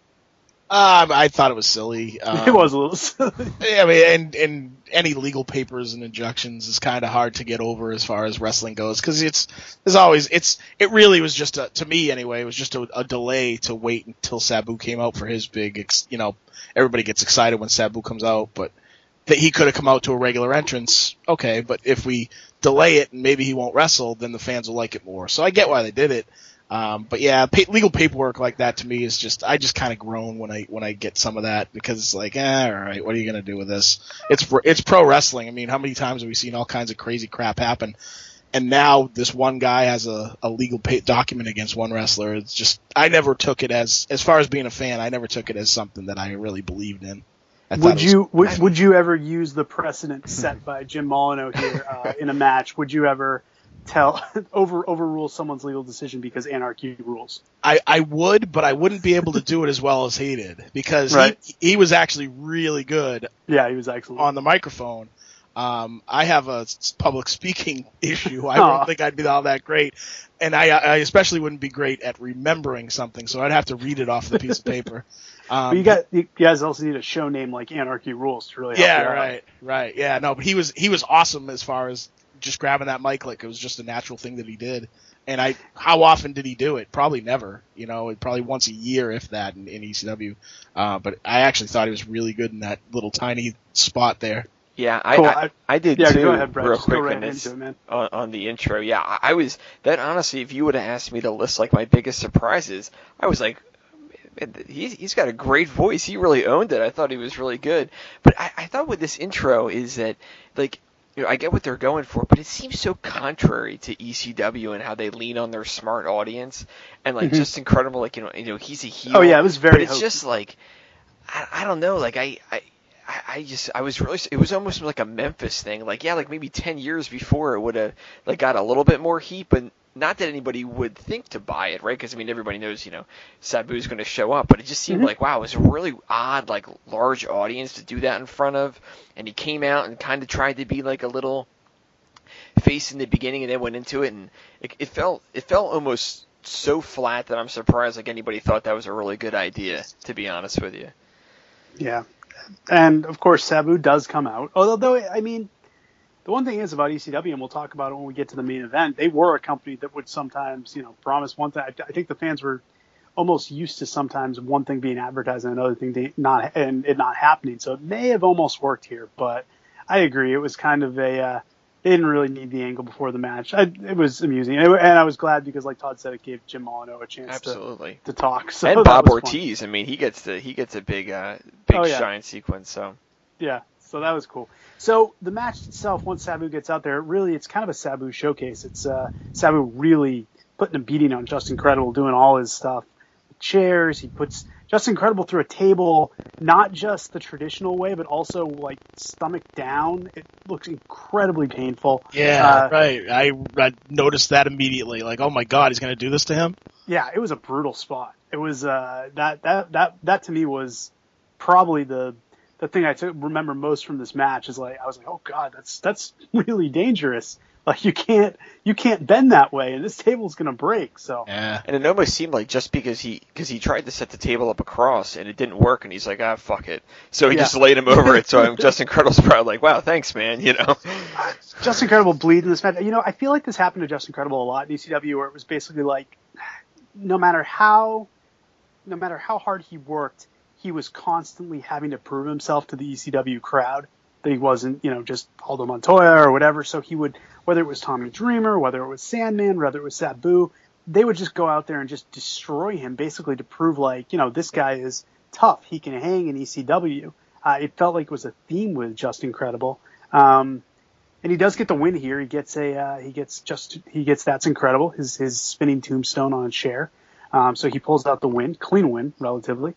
I thought it was silly. It was a little silly. I mean, and any legal papers and injunctions is kind of hard to get over as far as wrestling goes, because it really was just to me anyway, it was just a delay to wait until Sabu came out for his big, everybody gets excited when Sabu comes out, but that he could have come out to a regular entrance, okay, but if we delay it and maybe he won't wrestle, then the fans will like it more. So I get why they did it. But yeah, legal paperwork like that to me is just, I just kind of groan when I get some of that, because it's like, all right, what are you going to do with this? It's pro wrestling. I mean, how many times have we seen all kinds of crazy crap happen? And now this one guy has a legal document against one wrestler. It's just, I never took it as far as being a fan, I never took it as something that I really believed in. Would you ever use the precedent set by Jim Molyneux here in a match? Would you ever overrule someone's legal decision because Anarchy Rules? I would, but I wouldn't be able to do it as well as he did, because he was actually really good. Yeah, he was excellent on the microphone. I have a public speaking issue. I don't think I'd be all that great, and I especially wouldn't be great at remembering something, so I'd have to read it off the piece of paper. But you guys also need a show name like Anarchy Rules to really help you out. Right. Yeah, no, but he was awesome as far as just grabbing that mic, like it was just a natural thing that he did. And how often did he do it? Probably never. Probably once a year, if that, in ECW. But I actually thought he was really good in that little tiny spot there. Yeah, cool. I did too. Go ahead, Brad. Real just quick go right on this, into it, man. On the intro. Yeah, I was that honestly. If you would have asked me to list like my biggest surprises, I was like, he's got a great voice. He really owned it. I thought he was really good. But I thought with this intro is that like, I get what they're going for, but it seems so contrary to ECW and how they lean on their smart audience and like just incredible. Like he's a heel. Oh yeah, it was very. But it's just like I don't know. Like I was really, it was almost like a Memphis thing. Like, yeah, like maybe 10 years before it would have like got a little bit more heat, but not that anybody would think to buy it, right? Because I mean, everybody knows, Sabu's going to show up, but it just seemed like, wow, it was a really odd, like large audience to do that in front of. And he came out and kind of tried to be like a little face in the beginning, and then went into it, and it felt almost so flat that I'm surprised like anybody thought that was a really good idea, to be honest with you. Yeah. And, of course, Sabu does come out. Although, I mean, the one thing is about ECW, and we'll talk about it when we get to the main event, they were a company that would sometimes, promise one thing. I think the fans were almost used to sometimes one thing being advertised and another thing not happening. So it may have almost worked here. But I agree. It was kind of they didn't really need the angle before the match. It was amusing. And I was glad because, like Todd said, it gave Jim Molyneux a chance to talk. So and Bob Ortiz. Fun. I mean, he gets a big shine sequence. So yeah, so that was cool. So the match itself, once Sabu gets out there, it's kind of a Sabu showcase. It's Sabu really putting a beating on Justin Credible, doing all his stuff. Chairs, he puts Justin Credible through a table, not just the traditional way, but also like stomach down. It looks incredibly painful. Yeah, right. I noticed that immediately. Like, oh my God, he's going to do this to him? Yeah, it was a brutal spot. It was that to me was probably the thing I remember most from this match is like I was like, oh God, that's really dangerous. Like you can't bend that way, and this table's gonna break. So Yeah. And it almost seemed like just because he tried to set the table up across and it didn't work, and he's like, fuck it. So he just laid him over it. So Justin Credible's probably like, wow, thanks, man. Justin Credible bleeds in this match. I feel like this happened to Justin Credible a lot in ECW, where it was basically like, no matter how hard he worked, he was constantly having to prove himself to the ECW crowd that he wasn't, just Aldo Montoya or whatever. So he would, whether it was Tommy Dreamer, whether it was Sandman, whether it was Sabu, they would just go out there and just destroy him, basically to prove like, this guy is tough. He can hang in ECW. It felt like it was a theme with Justin Credible. And he does get the win here. He gets That's Incredible, his spinning tombstone on a chair. So he pulls out the win, clean win, relatively.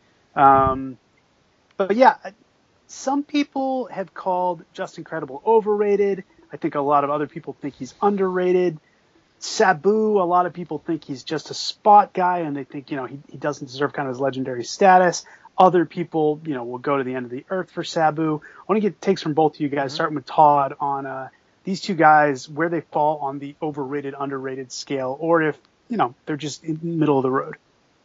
But yeah, some people have called Justin Credible overrated. I think a lot of other people think he's underrated. Sabu, a lot of people think he's just a spot guy, and they think, he doesn't deserve kind of his legendary status. Other people, will go to the end of the earth for Sabu. I want to get takes from both of you guys, starting with Todd, on these two guys, where they fall on the overrated, underrated scale, or if, they're just in the middle of the road.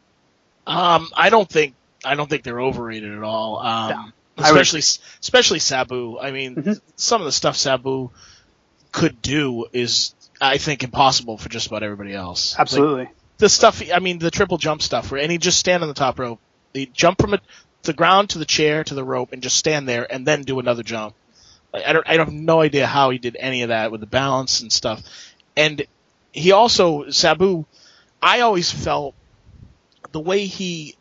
I don't think they're overrated at all. No. Especially Sabu. I mean, some of the stuff Sabu could do is, I think, impossible for just about everybody else. Absolutely. Like, the stuff, the triple jump stuff, and he'd just stand on the top rope. He'd jump from the ground to the chair to the rope and just stand there and then do another jump. Like, I have no idea how he did any of that with the balance and stuff. And he also, Sabu, I always felt the way he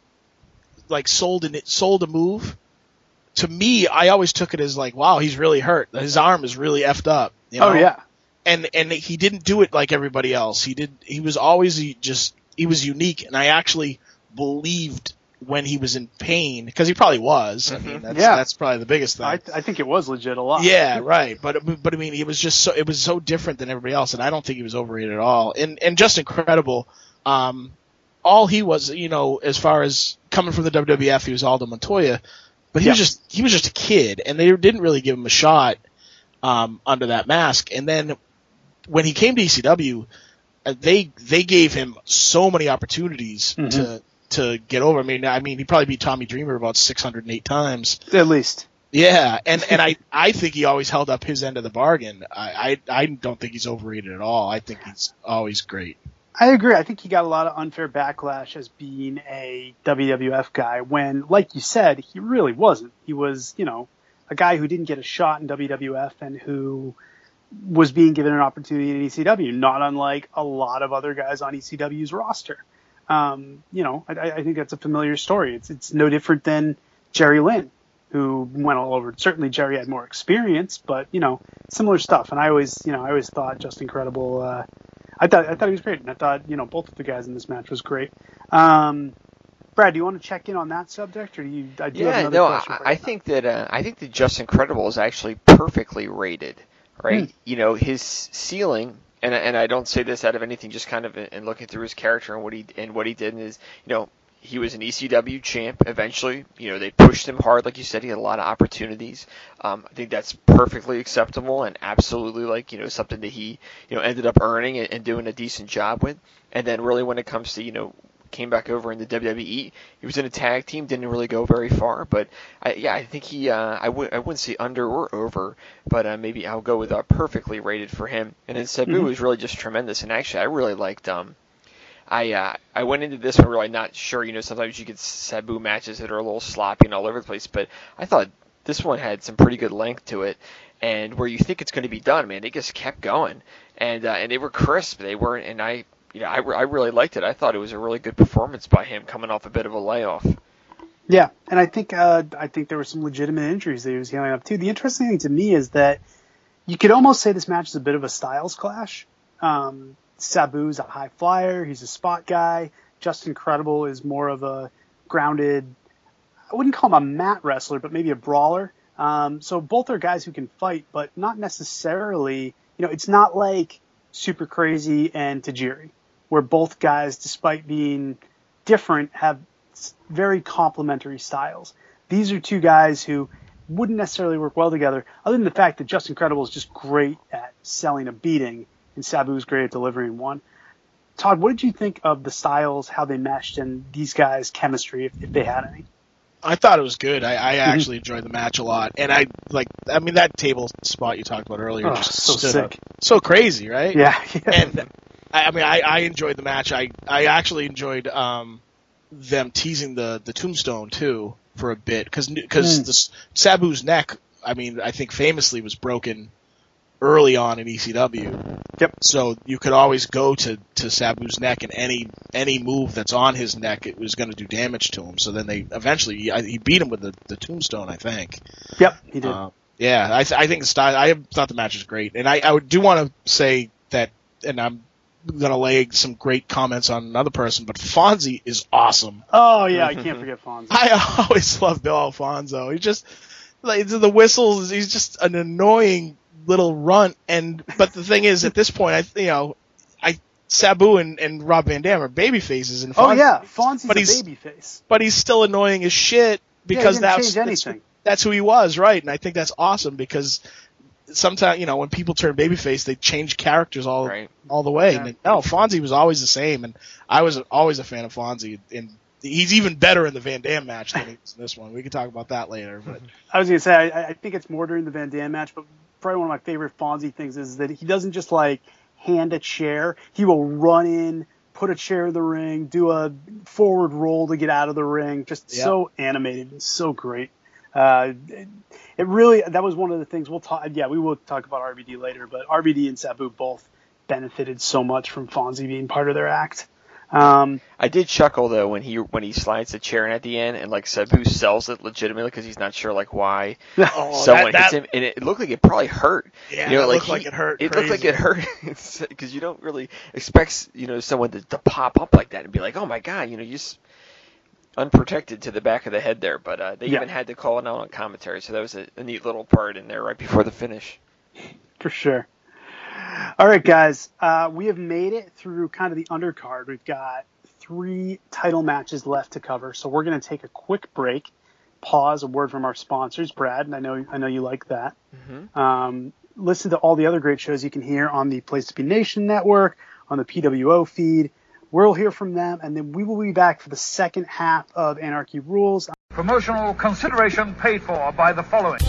sold a move, to me, I always took it as like, wow, he's really hurt. His arm is really effed up. Oh yeah. And he didn't do it like everybody else. He was always he was unique, and I actually believed when he was in pain, because he probably was. I mean, that's probably the biggest thing. I think it was legit a lot. Yeah, right. But I mean, it was so different than everybody else, and I don't think he was overrated at all. And just incredible. All he was, as far as coming from the WWF, he was Aldo Montoya, but he was just a kid, and they didn't really give him a shot under that mask. And then when he came to ECW, they gave him so many opportunities to get over. I mean, he probably beat Tommy Dreamer about 608 times at least. Yeah, and I think he always held up his end of the bargain. I don't think he's overrated at all. I think he's always great. I agree. I think he got a lot of unfair backlash as being a WWF guy when, like you said, he really wasn't. He was, a guy who didn't get a shot in WWF and who was being given an opportunity in ECW, not unlike a lot of other guys on ECW's roster. I think that's a familiar story. It's no different than Jerry Lynn, who went all over. Certainly Jerry had more experience, but, similar stuff. And I always thought Justin Credible, I thought he was great, and I thought both of the guys in this match was great. Brad, do you want to check in on that subject, or do you? I think that Justin Credible is actually perfectly rated, right? His ceiling, and I don't say this out of anything, just kind of in looking through his character and what he did is, he was an ECW champ eventually. They pushed him hard, like you said. He had a lot of opportunities. I think that's perfectly acceptable and absolutely something that he ended up earning and doing a decent job with. And then really when it comes to came back over in the WWE, he was in a tag team, didn't really go very far. But I think he I wouldn't say under or over, but maybe I'll go with perfectly rated for him. And then Sabu was really just tremendous. And actually I really liked I went into this one really not sure. Sometimes you get Sabu matches that are a little sloppy and all over the place, but I thought this one had some pretty good length to it, and where you think it's going to be done, man, they just kept going, and they were crisp. They weren't, and I really liked it. I thought it was a really good performance by him coming off a bit of a layoff. Yeah, and I think there were some legitimate injuries that he was healing up too. The interesting thing to me is that you could almost say this match is a bit of a styles clash. Sabu's a high flyer. He's a spot guy. Justin Credible is more of a grounded, I wouldn't call him a mat wrestler, but maybe a brawler. So both are guys who can fight, but not necessarily, it's not like Super Crazy and Tajiri, where both guys, despite being different, have very complementary styles. These are two guys who wouldn't necessarily work well together, other than the fact that Justin Credible is just great at selling a beating, and Sabu's great at delivering one. Todd, what did you think of the styles, how they meshed, and these guys' chemistry, if they had any? I thought it was good. I actually enjoyed the match a lot, and that table spot you talked about earlier just so stood sick, up. So crazy, right? Yeah. And I enjoyed the match. I actually enjoyed them teasing the tombstone too for a bit because Sabu's neck, I think famously was broken early on in ECW. Yep. So you could always go to Sabu's neck, and any move that's on his neck, it was going to do damage to him. So then he beat him with the tombstone, I think. Yep, he did. I think the style. I thought the match was great, and I do want to say that, and I'm going to lay some great comments on another person, but Fonzie is awesome. Oh yeah, I can't forget Fonzie. I always love Bill Alfonso. He just the whistles. He's just an annoying little runt, but the thing is, at this point, Sabu and Rob Van Dam are baby faces, and Fonzie's a baby face, but he's still annoying as shit because he didn't change anything. That's who he was, right? And I think that's awesome because sometimes when people turn babyface, they change characters all the way. Yeah. And no, Fonzie was always the same, and I was always a fan of Fonzie, and he's even better in the Van Dam match than he was in this one. We can talk about that later. But I was gonna say I think it's more during the Van Dam match, but probably one of my favorite Fonzie things is that he doesn't just hand a chair. He will run in, put a chair in the ring, do a forward roll to get out of the ring. Just so animated and so great. It really, that was one of the things we'll talk. Yeah, we will talk about RVD later, but RVD and Sabu both benefited so much from Fonzie being part of their act. I did chuckle though when he slides the chair in at the end, and Sabu sells it legitimately because he's not sure why someone hits him, and it looked like it probably hurt. Yeah, it looked like it hurt. It looked like it hurt because you don't really expect someone to pop up like that and be like, oh my god, you just unprotected to the back of the head there. But they even had to call it out on commentary, so that was a neat little part in there right before the finish. For sure. All right, guys, we have made it through kind of the undercard. We've got 3 title matches left to cover, so we're going to take a quick break, pause, a word from our sponsors, Brad, and I know you like that. Mm-hmm. Listen to all the other great shows you can hear on the Place to Be Nation network, on the PWO feed. We'll hear from them, and then we will be back for the second half of Anarchy Rules. Promotional consideration paid for by the following.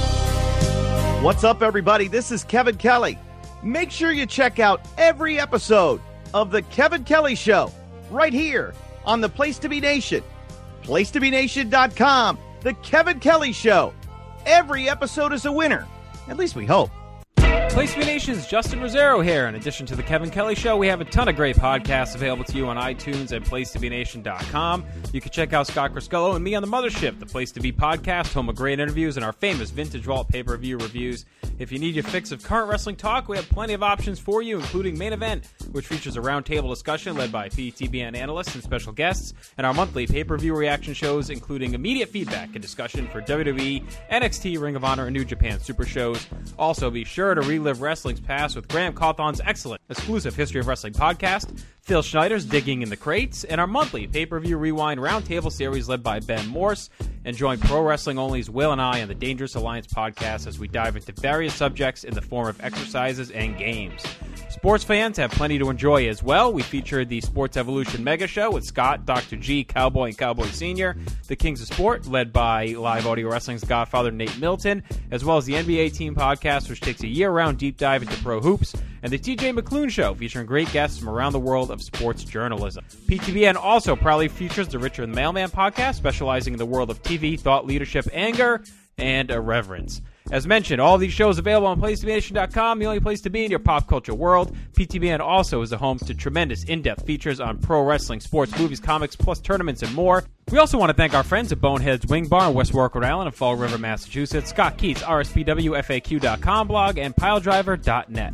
What's up, everybody? This is Kevin Kelly. Make sure you check out every episode of The Kevin Kelly Show right here on the Place to Be Nation. PlacetoBeNation.com. The Kevin Kelly Show. Every episode is a winner. At least we hope. Place to Be Nation's Justin Rosero here. In addition to The Kevin Kelly Show, we have a ton of great podcasts available to you on iTunes and PlacetoBeNation.com. You can check out Scott Criscullo and me on The Mothership, the Place to Be podcast, home of great interviews and our famous Vintage Vault pay-per-view reviews. If you need your fix of current wrestling talk, we have plenty of options for you, including Main Event, which features a roundtable discussion led by PTBN analysts and special guests, and our monthly pay-per-view reaction shows, including immediate feedback and discussion for WWE, NXT, Ring of Honor, and New Japan Super Shows. Also, be sure to relive wrestling's past with Graham Cawthon's excellent exclusive History of Wrestling podcast, Phil Schneider's Digging in the Crates, and our monthly pay-per-view rewind roundtable series led by Ben Morse. And join Pro Wrestling Only's Will and I on the Dangerous Alliance podcast as we dive into various subjects in the form of exercises and games. Sports fans have plenty to enjoy as well. We featured the Sports Evolution Mega Show with Scott, Dr. G, Cowboy, and Cowboy Sr., the Kings of Sport, led by Live Audio Wrestling's Godfather Nate Milton, as well as the NBA Team Podcast, which takes a year-round deep dive into pro hoops, and the TJ McClune Show, featuring great guests from around the world of sports journalism. PTBN also proudly features the Richard the Mailman Podcast, specializing in the world of TV, thought leadership, anger, and irreverence. As mentioned, all these shows available on PlacetoBeNation.com, the only place to be in your pop culture world. PTBN also is the home to tremendous in-depth features on pro wrestling, sports, movies, comics, plus tournaments and more. We also want to thank our friends at Bonehead's Wing Bar in West Warwick, Rhode Island, and Fall River, Massachusetts, Scott Keats, RSPWFAQ.com blog, and PileDriver.net.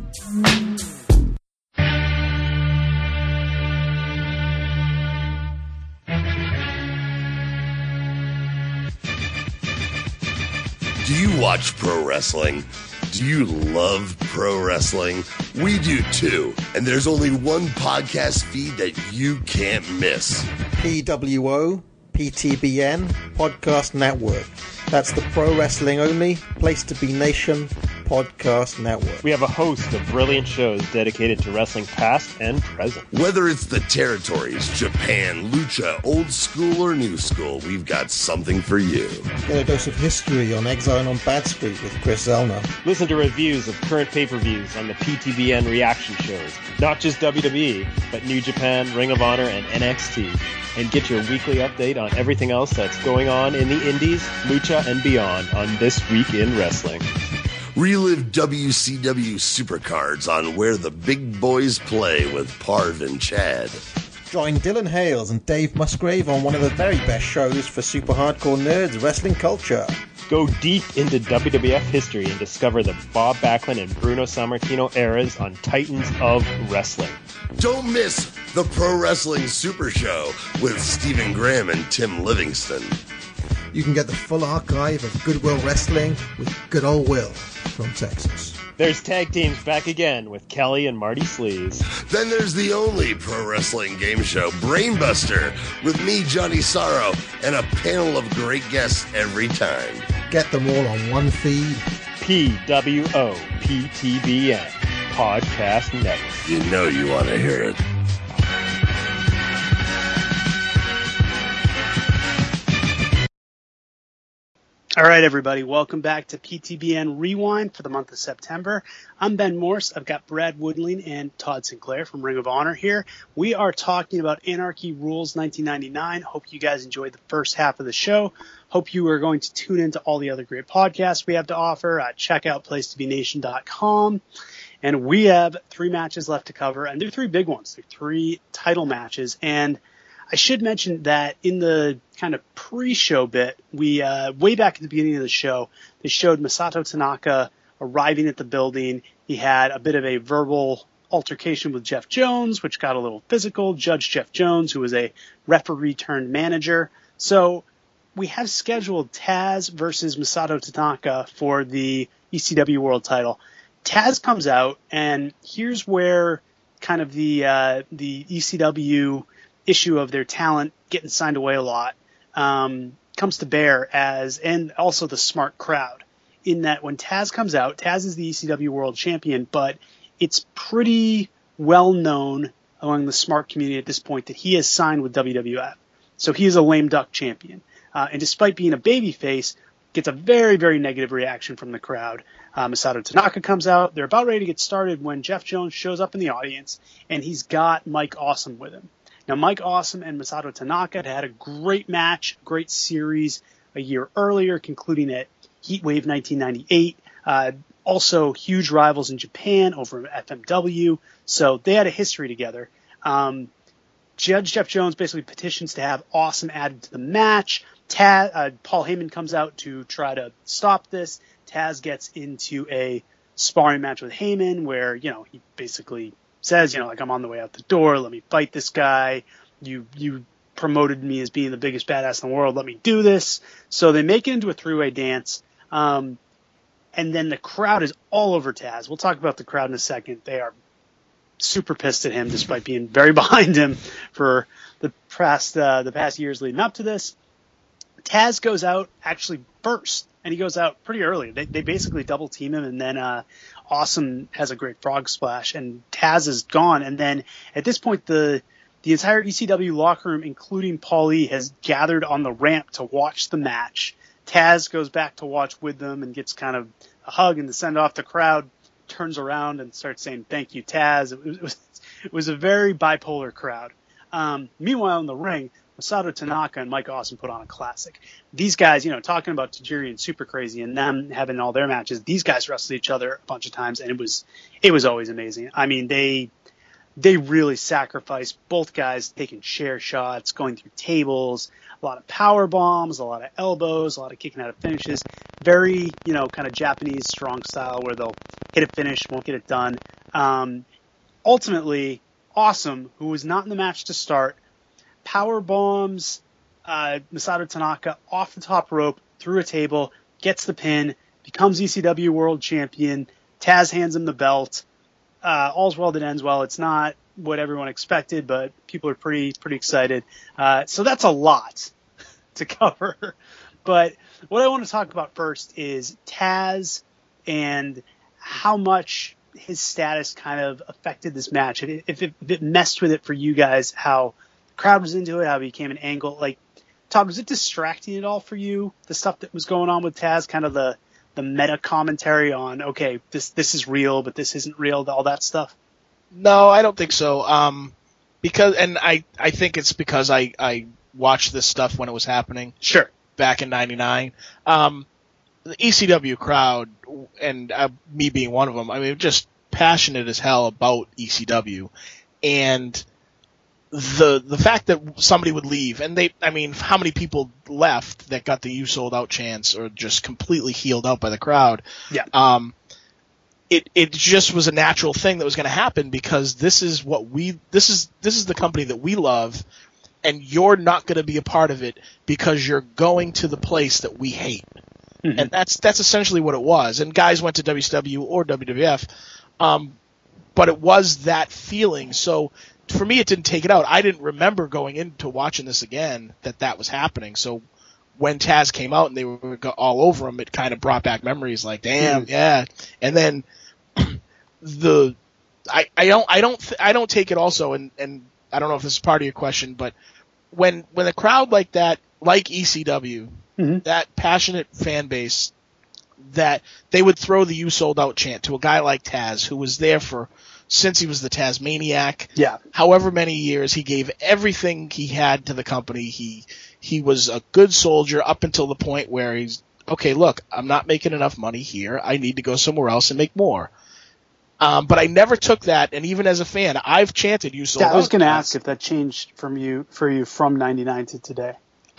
Do you watch pro wrestling? Do you love pro wrestling? We do too. And there's only one podcast feed that you can't miss. PWO, PTBN Podcast Network. That's the Pro Wrestling Only Place to Be Nation Podcast Network. We have a host of brilliant shows dedicated to wrestling past and present. Whether it's the territories, Japan, Lucha, old school or new school, we've got something for you. Get a dose of history on Exile on Bad Street with Chris Zellner. Listen to reviews of current pay-per-views on the PTBN reaction shows. Not just WWE, but New Japan, Ring of Honor, and NXT. And get your weekly update on everything else that's going on in the indies, lucha, and beyond on This Week in Wrestling. Relive WCW Supercards on Where the Big Boys Play with Parv and Chad. Join Dylan Hales and Dave Musgrave on one of the very best shows for super hardcore nerds, wrestling culture. Go deep into WWF history and discover the Bob Backlund and Bruno Sammartino eras on Titans of Wrestling. Don't miss the Pro Wrestling Super Show with Stephen Graham and Tim Livingston. You can get the full archive of Goodwill Wrestling with Good Old Will from Texas. There's tag teams back again with Kelly and Marty Sleaze. Then there's the only pro wrestling game show, Brainbuster, with me, Johnny Sorrow, and a panel of great guests every time. Get them all on one feed. PWOPTBN Podcast Network. You know you want to hear it. All right, everybody, welcome back to PTBN Rewind for the month of September. I'm Ben Morse. I've got Brad Woodling and Todd Sinclair from Ring of Honor here. We are talking about Anarchy Rules 1999. Hope you guys enjoyed the first half of the show. Hope you are going to tune into all the other great podcasts we have to offer. Check out PlaceToBeNation.com. And we have 3 matches left to cover, and they're 3 big ones. They're 3 title matches, and I should mention that in the kind of pre-show bit, we way back at the beginning of the show, they showed Masato Tanaka arriving at the building. He had a bit of a verbal altercation with Jeff Jones, which got a little physical. Judge Jeff Jones, who was a referee turned manager. So we have scheduled Taz versus Masato Tanaka for the ECW World Title. Taz comes out, and here's where kind of the ECW issue of their talent getting signed away a lot comes to bear, and also the smart crowd, in that when Taz comes out, Taz is the ECW World Champion, but it's pretty well known among the smart community at this point that he has signed with WWF. So he is a lame duck champion. And despite being a babyface, gets a very, very negative reaction from the crowd. Masato Tanaka comes out. They're about ready to get started when Jeff Jones shows up in the audience, and he's got Mike Awesome with him. Now, Mike Awesome and Masato Tanaka had a great match, great series a year earlier, concluding at Heatwave 1998. Also, huge rivals in Japan over at FMW. So they had a history together. Judge Jeff Jones basically petitions to have Awesome added to the match. Paul Heyman comes out to try to stop this. Taz gets into a sparring match with Heyman where, he basically says, I'm on the way out the door. Let me fight this guy. You promoted me as being the biggest badass in the world. Let me do this. So they make it into a 3-way dance. And then the crowd is all over Taz. We'll talk about the crowd in a second. They are super pissed at him despite being very behind him for the past years leading up to this. Taz goes out actually first, and he goes out pretty early. They basically double team him, and then Awesome has a great frog splash, and Taz is gone. And then at this point, the entire ECW locker room, including Paulie, has gathered on the ramp to watch the match. Taz goes back to watch with them and gets kind of a hug and the send off. The crowd turns around and starts saying, "Thank you, Taz." It was a very bipolar crowd. Meanwhile, in the ring, Masato Tanaka and Mike Awesome put on a classic. These guys, talking about Tajiri and Super Crazy and them having all their matches, these guys wrestled each other a bunch of times, and it was always amazing. I mean, they really sacrificed, both guys taking chair shots, going through tables, a lot of power bombs, a lot of elbows, a lot of kicking out of finishes. Very, kind of Japanese strong style where they'll hit a finish, won't get it done. Ultimately, Awesome, who was not in the match to start, power bombs Masato Tanaka off the top rope, through a table, gets the pin, becomes ECW World Champion. Taz hands him the belt. All's well that ends well. It's not what everyone expected, but people are pretty excited. So that's a lot. to cover. But what I want to talk about first is Taz and how much his status kind of affected this match. If it messed with it for you guys, how the crowd was into it, how it became an angle. Like, Todd, was it distracting at all for you, the stuff that was going on with Taz, kind of the meta commentary on, okay, this is real, but this isn't real, all that stuff? No, I don't think so. I think it's because I watched this stuff when it was happening. Sure. Back in '99. The ECW crowd, and me being one of them, I mean, just passionate as hell about ECW. And the fact that somebody would leave, and how many people left that got the "you sold out" chance or just completely healed out by the crowd? Yeah. It just was a natural thing that was going to happen because this is the company that we love, and you're not going to be a part of it because you're going to the place that we hate. Mm-hmm. And that's essentially what it was. And guys went to WCW or WWF, but it was that feeling. So for me, it didn't take it out. I didn't remember going into watching this again that was happening. So when Taz came out and they were all over him, it kind of brought back memories like, damn, yeah. And then I don't take it also, and I don't know if this is part of your question, but when a crowd like that, like ECW, mm-hmm. that passionate fan base, that they would throw the "you sold out" chant to a guy like Taz, who was there since he was the Tasmaniac. Yeah. However many years, he gave everything he had to the company. He was a good soldier up until the point where he's, okay, look, I'm not making enough money here. I need to go somewhere else and make more. But I never took that, and even as a fan, I've chanted "you sold out." I was going to ask if that changed for you from '99 to today.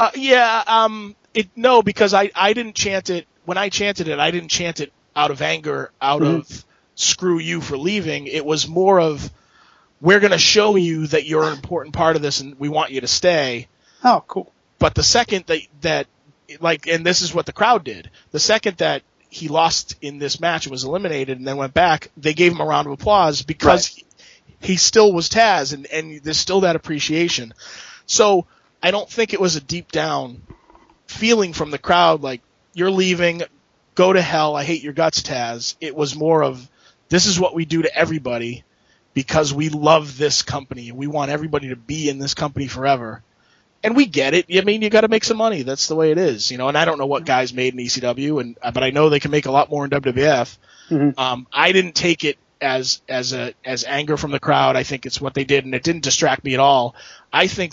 No, because I didn't chant it. When I chanted it, I didn't chant it out of anger, out mm-hmm. of screw you for leaving. It was more of, we're going to show you that you're an important part of this and we want you to stay. Oh, cool. But the second that and this is what the crowd did, the second that he lost in this match and was eliminated and then went back, they gave him a round of applause because right. he still was Taz, and there's still that appreciation. So I don't think it was a deep down feeling from the crowd like, you're leaving, go to hell, I hate your guts, Taz. It was more of, this is what we do to everybody because we love this company and we want everybody to be in this company forever. And we get it. I mean, you got to make some money. That's the way it is, And I don't know what guys made in ECW, but I know they can make a lot more in WWF. Mm-hmm. I didn't take it as anger from the crowd. I think it's what they did, and it didn't distract me at all. I think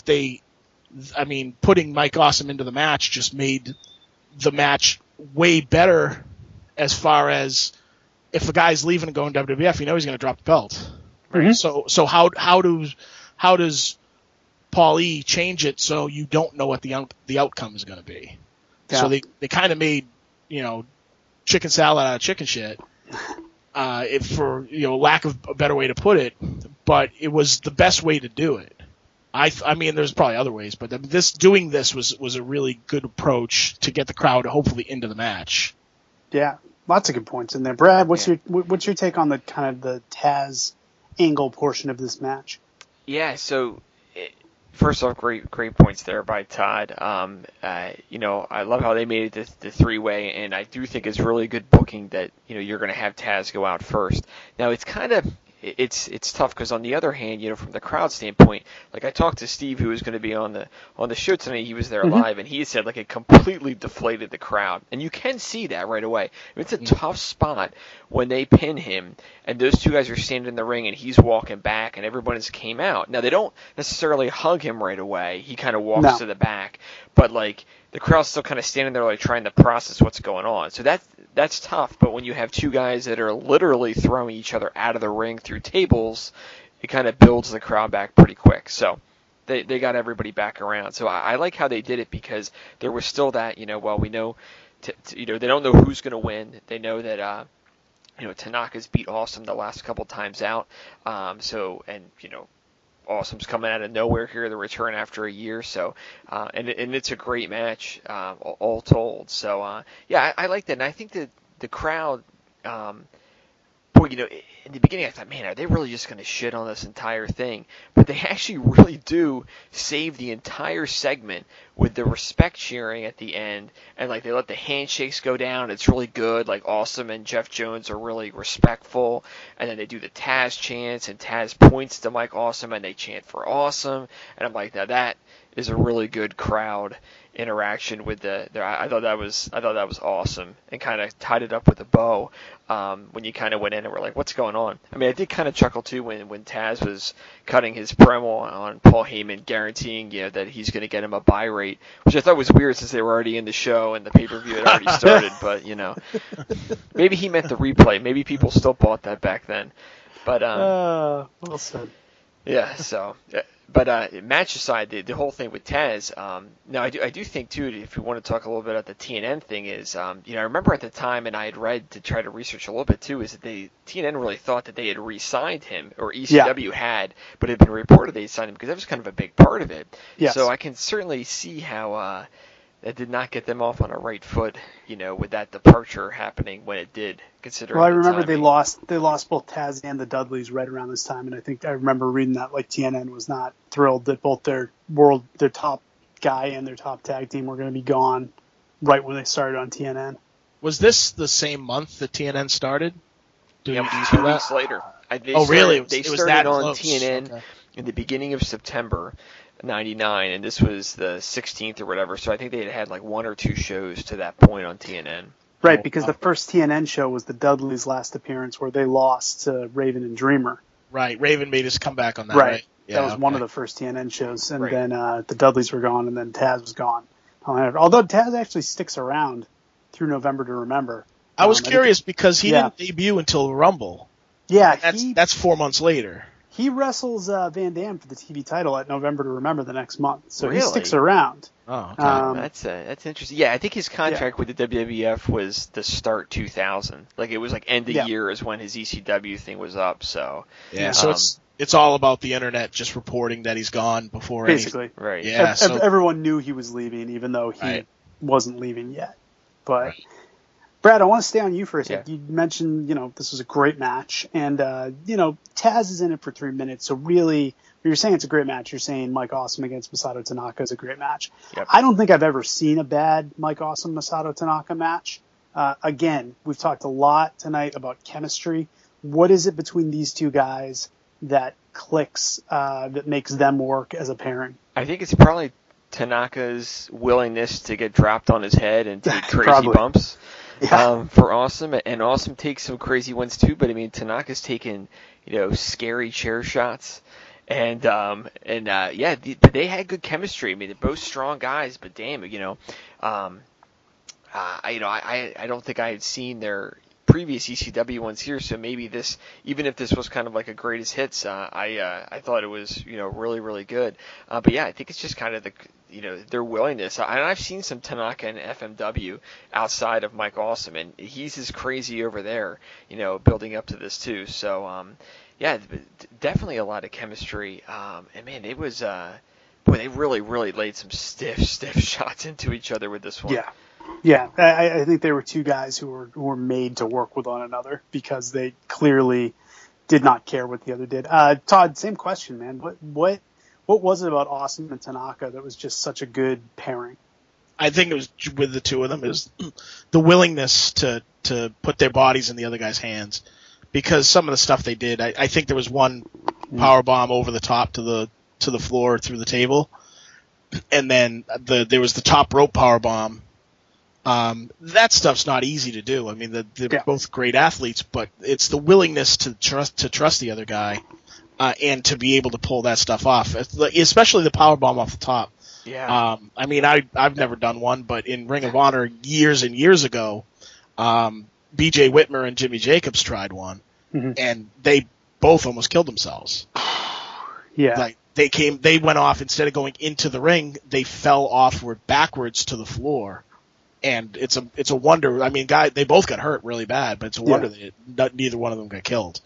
putting Mike Awesome into the match just made the match way better as far as if a guy's leaving and going to WWF, he's going to drop the belt. Right? Mm-hmm. So how does Paul E change it so you don't know what the outcome is going to be? Yeah. So they kind of made, chicken salad out of chicken shit, for lack of a better way to put it, but it was the best way to do it. I mean, there's probably other ways, but doing this was a really good approach to get the crowd hopefully into the match. Yeah, lots of good points in there. Brad, what's your take on the kind of the Taz angle portion of this match? Yeah, so first off, great points there by Todd. I love how they made it the three-way, and I do think it's really good booking that you're going to have Taz go out first. Now it's kind of it's tough because on the other hand, from the crowd standpoint, like I talked to Steve, who was going to be on the show tonight. He was there live, and he said like it completely deflated the crowd, and you can see that right away. It's a tough spot when they pin him, and those two guys are standing in the ring, and he's walking back, and everyone just came out. Now they don't necessarily hug him right away. He kind of walks to the back, but like the crowd's still kind of standing there like trying to process what's going on. So that's tough, but when you have two guys that are literally throwing each other out of the ring through tables, it kind of builds the crowd back pretty quick. So they got everybody back around. So I like how they did it because there was still that, we know, they don't know who's going to win. They know that, Tanaka's beat Awesome the last couple times out. Awesome's coming out of nowhere here, the return after a year, so and it's a great match, all told. So I like that, and I think that the crowd boy, in the beginning I thought, man, are they really just going to shit on this entire thing? But they actually really do save the entire segment with the respect cheering at the end, and like they let the handshakes go down. It's really good. Like Awesome and Jeff Jones are really respectful, and then they do the Taz chants, and Taz points to Mike Awesome, and they chant for Awesome, and I'm like, now that is a really good crowd interaction with I thought that was awesome, and kind of tied it up with a bow when you kind of went in and were like, what's going on? I mean, I did kind of chuckle too when Taz was cutting his promo on Paul Heyman, guaranteeing that he's going to get him a buy rate, which I thought was weird since they were already in the show and the pay-per-view had already started. But maybe he meant the replay. Maybe people still bought that back then. But well said. Yeah. So. But match aside, the whole thing with Taz, now I do think too, if we want to talk a little bit about the TNN thing, is I remember at the time, and I had read to try to research a little bit too, is that TNN really thought that they had re-signed him, or ECW had, but it had been reported they had signed him because that was kind of a big part of it. Yes. So I can certainly see how that did not get them off on a right foot, with that departure happening when it did. Considering. Well, I remember they lost both Taz and the Dudleys right around this time, and I think I remember reading that like TNN was not thrilled that both their top guy and their top tag team were going to be gone right when they started on TNN. Was this the same month that TNN started? Do you 2 weeks later. Really? They it was started that on close. TNN in the beginning of September '99, and this was the 16th or whatever. So I think they had like 1 or 2 shows to that point on TNN. Right, because the first TNN show was the Dudleys' last appearance where they lost to Raven and Dreamer. Right, Raven made his comeback on that, right? Yeah, that was one of the first TNN shows, and then the Dudleys were gone, and then Taz was gone. Although Taz actually sticks around through November to Remember. I was curious because he didn't debut until Rumble. Yeah, that's 4 months later. He wrestles Van Dam for the TV title at November to Remember the next month, so really? He sticks around. Oh, okay. That's interesting. Yeah, I think his contract with the WWF was the start 2000. Like it was like end of year is when his ECW thing was up. So so it's all about the internet just reporting that he's gone before basically. Right. Yeah. Everyone knew he was leaving, even though he wasn't leaving yet. But. Right. Brad, I want to stay on you for a second. You mentioned, this was a great match, and, Taz is in it for 3 minutes, so really, when you're saying it's a great match, you're saying Mike Awesome against Masato Tanaka is a great match. Yep. I don't think I've ever seen a bad Mike Awesome Masato Tanaka match. Again, we've talked a lot tonight about chemistry. What is it between these two guys that clicks, that makes them work as a pairing? I think it's probably Tanaka's willingness to get dropped on his head and take crazy bumps. Yeah. For Awesome, and Awesome takes some crazy ones too, but I mean Tanaka's taken, scary chair shots, but they had good chemistry. I mean, they're both strong guys, but damn, I don't think I had seen their previous ECW ones here, so maybe this, even if this was kind of like a greatest hits, I thought it was, really, really good. But yeah, I think it's just kind of their willingness. And I've seen some Tanaka and FMW outside of Mike Awesome, and he's as crazy over there, building up to this too. So, definitely a lot of chemistry. And man, it was, they really, really laid some stiff shots into each other with this one. Yeah. Yeah, I think they were two guys who were made to work with one another because they clearly did not care what the other did. Todd, same question, man. What was it about Awesome and Tanaka that was just such a good pairing? I think it was with the two of them is the willingness to put their bodies in the other guy's hands, because some of the stuff they did, I think there was one power bomb over the top to the floor through the table, and then there was the top rope power bomb. That stuff's not easy to do. I mean, they're both great athletes, but it's the willingness to trust the other guy, and to be able to pull that stuff off, especially the power bomb off the top. Yeah. I mean, I've never done one, but in Ring of Honor years and years ago, B.J. Whitmer and Jimmy Jacobs tried one, and they both almost killed themselves. Yeah. Like they went off, instead of going into the ring, they fell backwards to the floor. And it's a wonder. I mean, they both got hurt really bad, but it's a wonder that neither one of them got killed.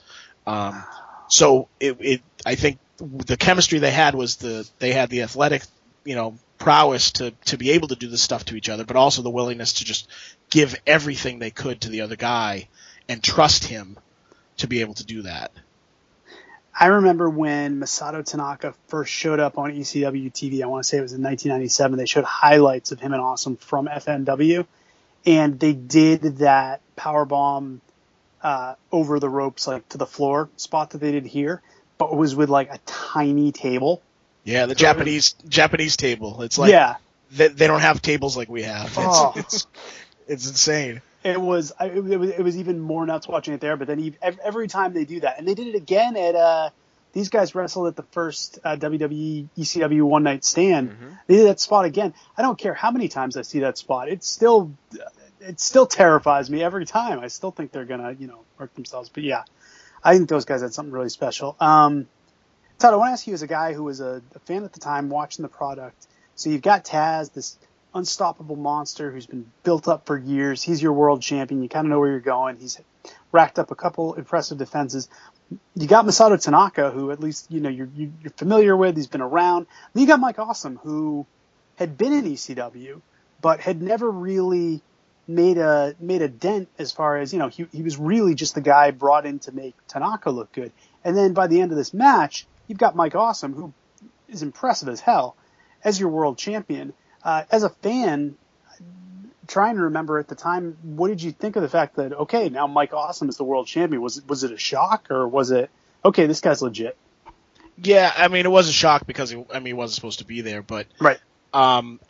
So I think the chemistry they had was they had the athletic, prowess to be able to do this stuff to each other, but also the willingness to just give everything they could to the other guy and trust him to be able to do that. I remember when Masato Tanaka first showed up on ECW TV. I want to say it was in 1997. They showed highlights of him and Awesome from FNW, and they did that powerbomb over the ropes, like to the floor spot that they did here, but it was with like a tiny table. Yeah, the Japanese table. It's like they don't have tables like we have. It's insane. It was even more nuts watching it there. But then every time they do that, and they did it again at these guys wrestled at the first WWE ECW One Night Stand. Mm-hmm. They did that spot again. I don't care how many times I see that spot. It still terrifies me every time. I still think they're gonna hurt themselves. But yeah, I think those guys had something really special. Todd, I want to ask you, as a guy who was a fan at the time watching the product. So you've got Taz, this unstoppable monster who's been built up for years. He's your world champion. You kind of know where you're going. He's racked up a couple impressive defenses. You got Masato Tanaka, who at least you're familiar with. He's been around. Then you got Mike Awesome, who had been in ECW, but had never really made a dent as far as he was really just the guy brought in to make Tanaka look good. And then by the end of this match, you've got Mike Awesome, who is impressive as hell, as your world champion. As a fan, trying to remember at the time, what did you think of the fact that, okay, now Mike Awesome is the world champion? Was it a shock, or was it, okay, this guy's legit? Yeah, I mean, it was a shock because he wasn't supposed to be there, but right. From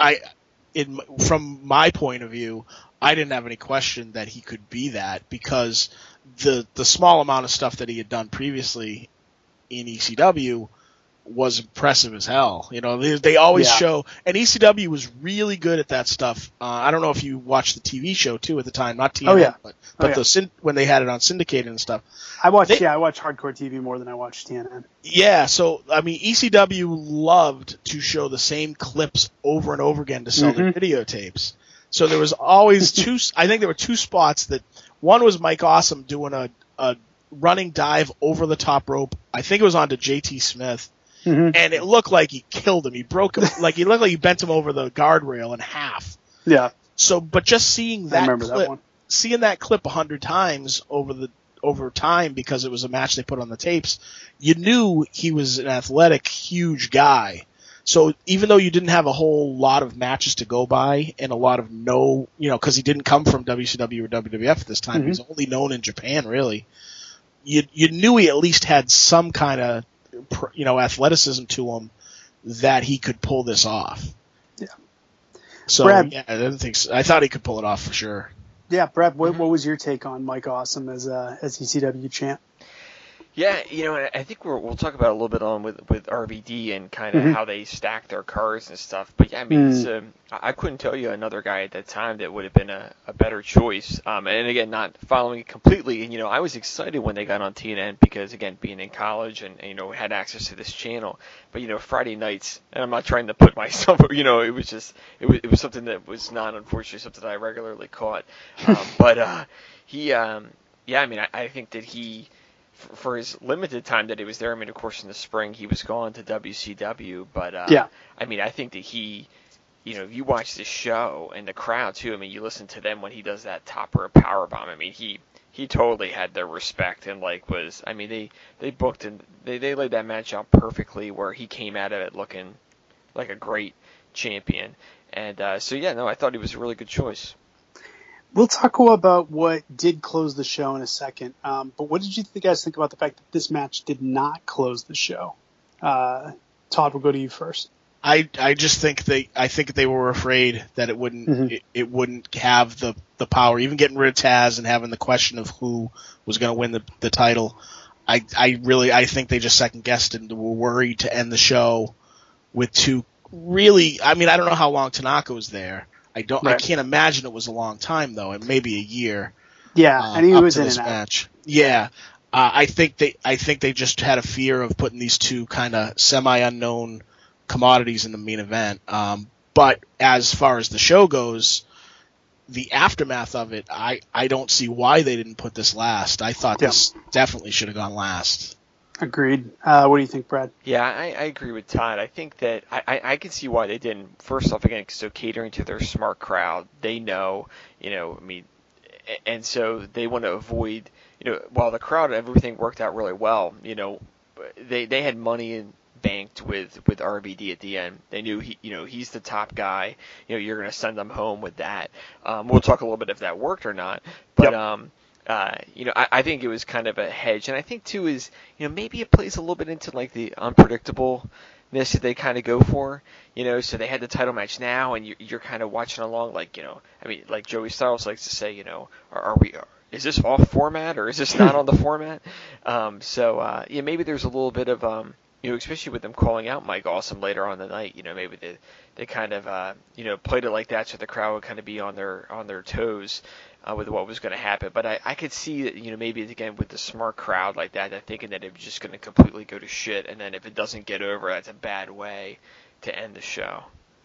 my point of view, I didn't have any question that he could be that, because the small amount of stuff that he had done previously in ECW was impressive as hell. They always show, and ECW was really good at that stuff. I don't know if you watched the TV show too at the time, not TNN, but when they had it on syndicated and stuff. I watched Hardcore TV more than I watched TNN. Yeah, so I mean, ECW loved to show the same clips over and over again to sell their videotapes. So there was always two. I think there were two spots that one was Mike Awesome doing a running dive over the top rope. I think it was onto JT Smith. Mm-hmm. And it looked like he killed him. He broke him, he looked like he bent him over the guardrail in half. Yeah. So, but just seeing seeing that clip 100 times over time, because it was a match they put on the tapes, you knew he was an athletic, huge guy. So even though you didn't have a whole lot of matches to go by and a lot of because he didn't come from WCW or WWF at this time, he was only known in Japan, really. You knew he at least had some kind of athleticism to him that he could pull this off. Yeah. So Brad, I thought he could pull it off for sure. Yeah, Brad, what was your take on Mike Awesome as ECW champ? Yeah, I think we'll talk about it a little bit on with RVD and kind of how they stack their cards and stuff. But yeah, I mean, I couldn't tell you another guy at that time that would have been a better choice. And again, not following it completely. And I was excited when they got on TNN because, again, being in college and had access to this channel. But Friday nights, and I'm not trying to put myself, it was just it was something that was not, unfortunately, something that I regularly caught. But he, I mean, I think that he, for his limited time that he was there, I mean, of course, in the spring he was gone to WCW, but I mean, I think that he, you watch the show and the crowd too. I mean, you listen to them when he does that top rope powerbomb. I mean, he totally had their respect and they booked and they laid that match out perfectly where he came out of it looking like a great champion. And I thought he was a really good choice. We'll talk about what did close the show in a second. But what did you guys think about the fact that this match did not close the show? Todd, we'll go to you first. I just think they were afraid that it wouldn't it wouldn't have the power, even getting rid of Taz and having the question of who was going to win the title. I think they just second guessed and were worried to end the show with two really. I mean, I don't know how long Tanaka was there. I can't imagine it was a long time though. It may be a year. Yeah, and he was in this match. Yeah, I think they just had a fear of putting these two kind of semi-unknown commodities in the main event. But as far as the show goes, the aftermath of it, I don't see why they didn't put this last. I thought this definitely should have gone last. Agreed. What do you think, Brad? Yeah, I agree with Todd. I think that I can see why they didn't. First off, again, so catering to their smart crowd, they know, and so they want to avoid while the crowd and everything worked out really well, they had money banked with RVD at the end. They knew he's the top guy. You're going to send them home with that. We'll talk a little bit if that worked or not, but I think it was kind of a hedge, and I think too is maybe it plays a little bit into like the unpredictableness that they kind of go for. So they had the title match now, and you're kind of watching along, like like Joey Styles likes to say, is this off format or is this not on the format? Maybe there's a little bit of especially with them calling out Mike Awesome later on in the night, maybe they kind of played it like that so the crowd would kind of be on their toes with what was going to happen. But I could see that maybe again with the smart crowd like that, they're thinking that it was just going to completely go to shit, and then if it doesn't get over, that's a bad way to end the show.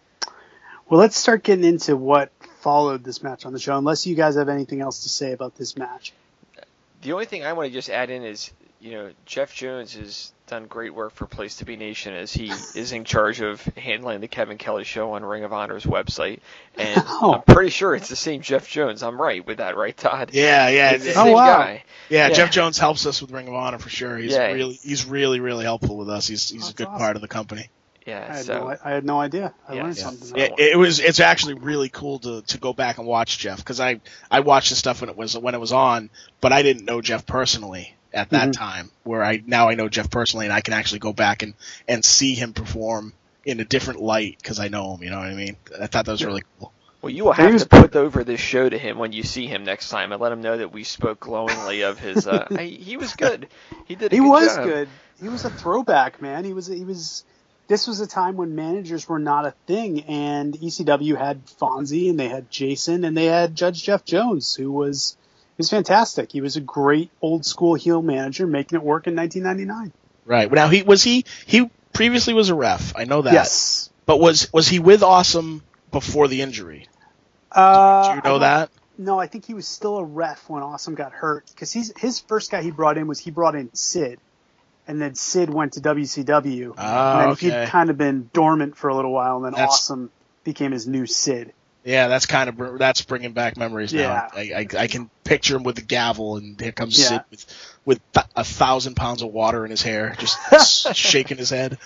Well, let's start getting into what followed this match on the show, unless you guys have anything else to say about this match. The only thing I want to just add in is, Jeff Jones has done great work for Place to Be Nation as he is in charge of handling the Kevin Kelly Show on Ring of Honor's website. And I'm pretty sure it's the same Jeff Jones. I'm right with that, right, Todd? Yeah. It's the same guy. Yeah, Jeff Jones helps us with Ring of Honor for sure. He's really, really helpful with us. He's a good part of the company. Yeah, I had no idea. I learned something. It's actually really cool to go back and watch Jeff, because I watched the stuff when it was on, but I didn't know Jeff personally at that time. Where I know Jeff personally, and I can actually go back and see him perform in a different light because I know him. You know what I mean? I thought that was really cool. Well, you will have to put over this show to him when you see him next time, and let him know that we spoke glowingly of his. He was good. He did. He was good. He was a throwback, man. He was. This was a time when managers were not a thing, and ECW had Fonzie, and they had Jason, and they had Judge Jeff Jones, who was fantastic. He was a great old school heel manager, making it work in 1999. Right. Now he previously was a ref. I know that. Yes. But was he with Awesome before the injury? Do you know that? No, I think he was still a ref when Awesome got hurt, because his first guy he brought in Sid. And then Sid went to WCW. And then he'd kind of been dormant for a little while, and then Awesome became his new Sid. Yeah, that's bringing back memories now. I can picture him with the gavel, and here comes Sid with 1,000 pounds of water in his hair, just shaking his head.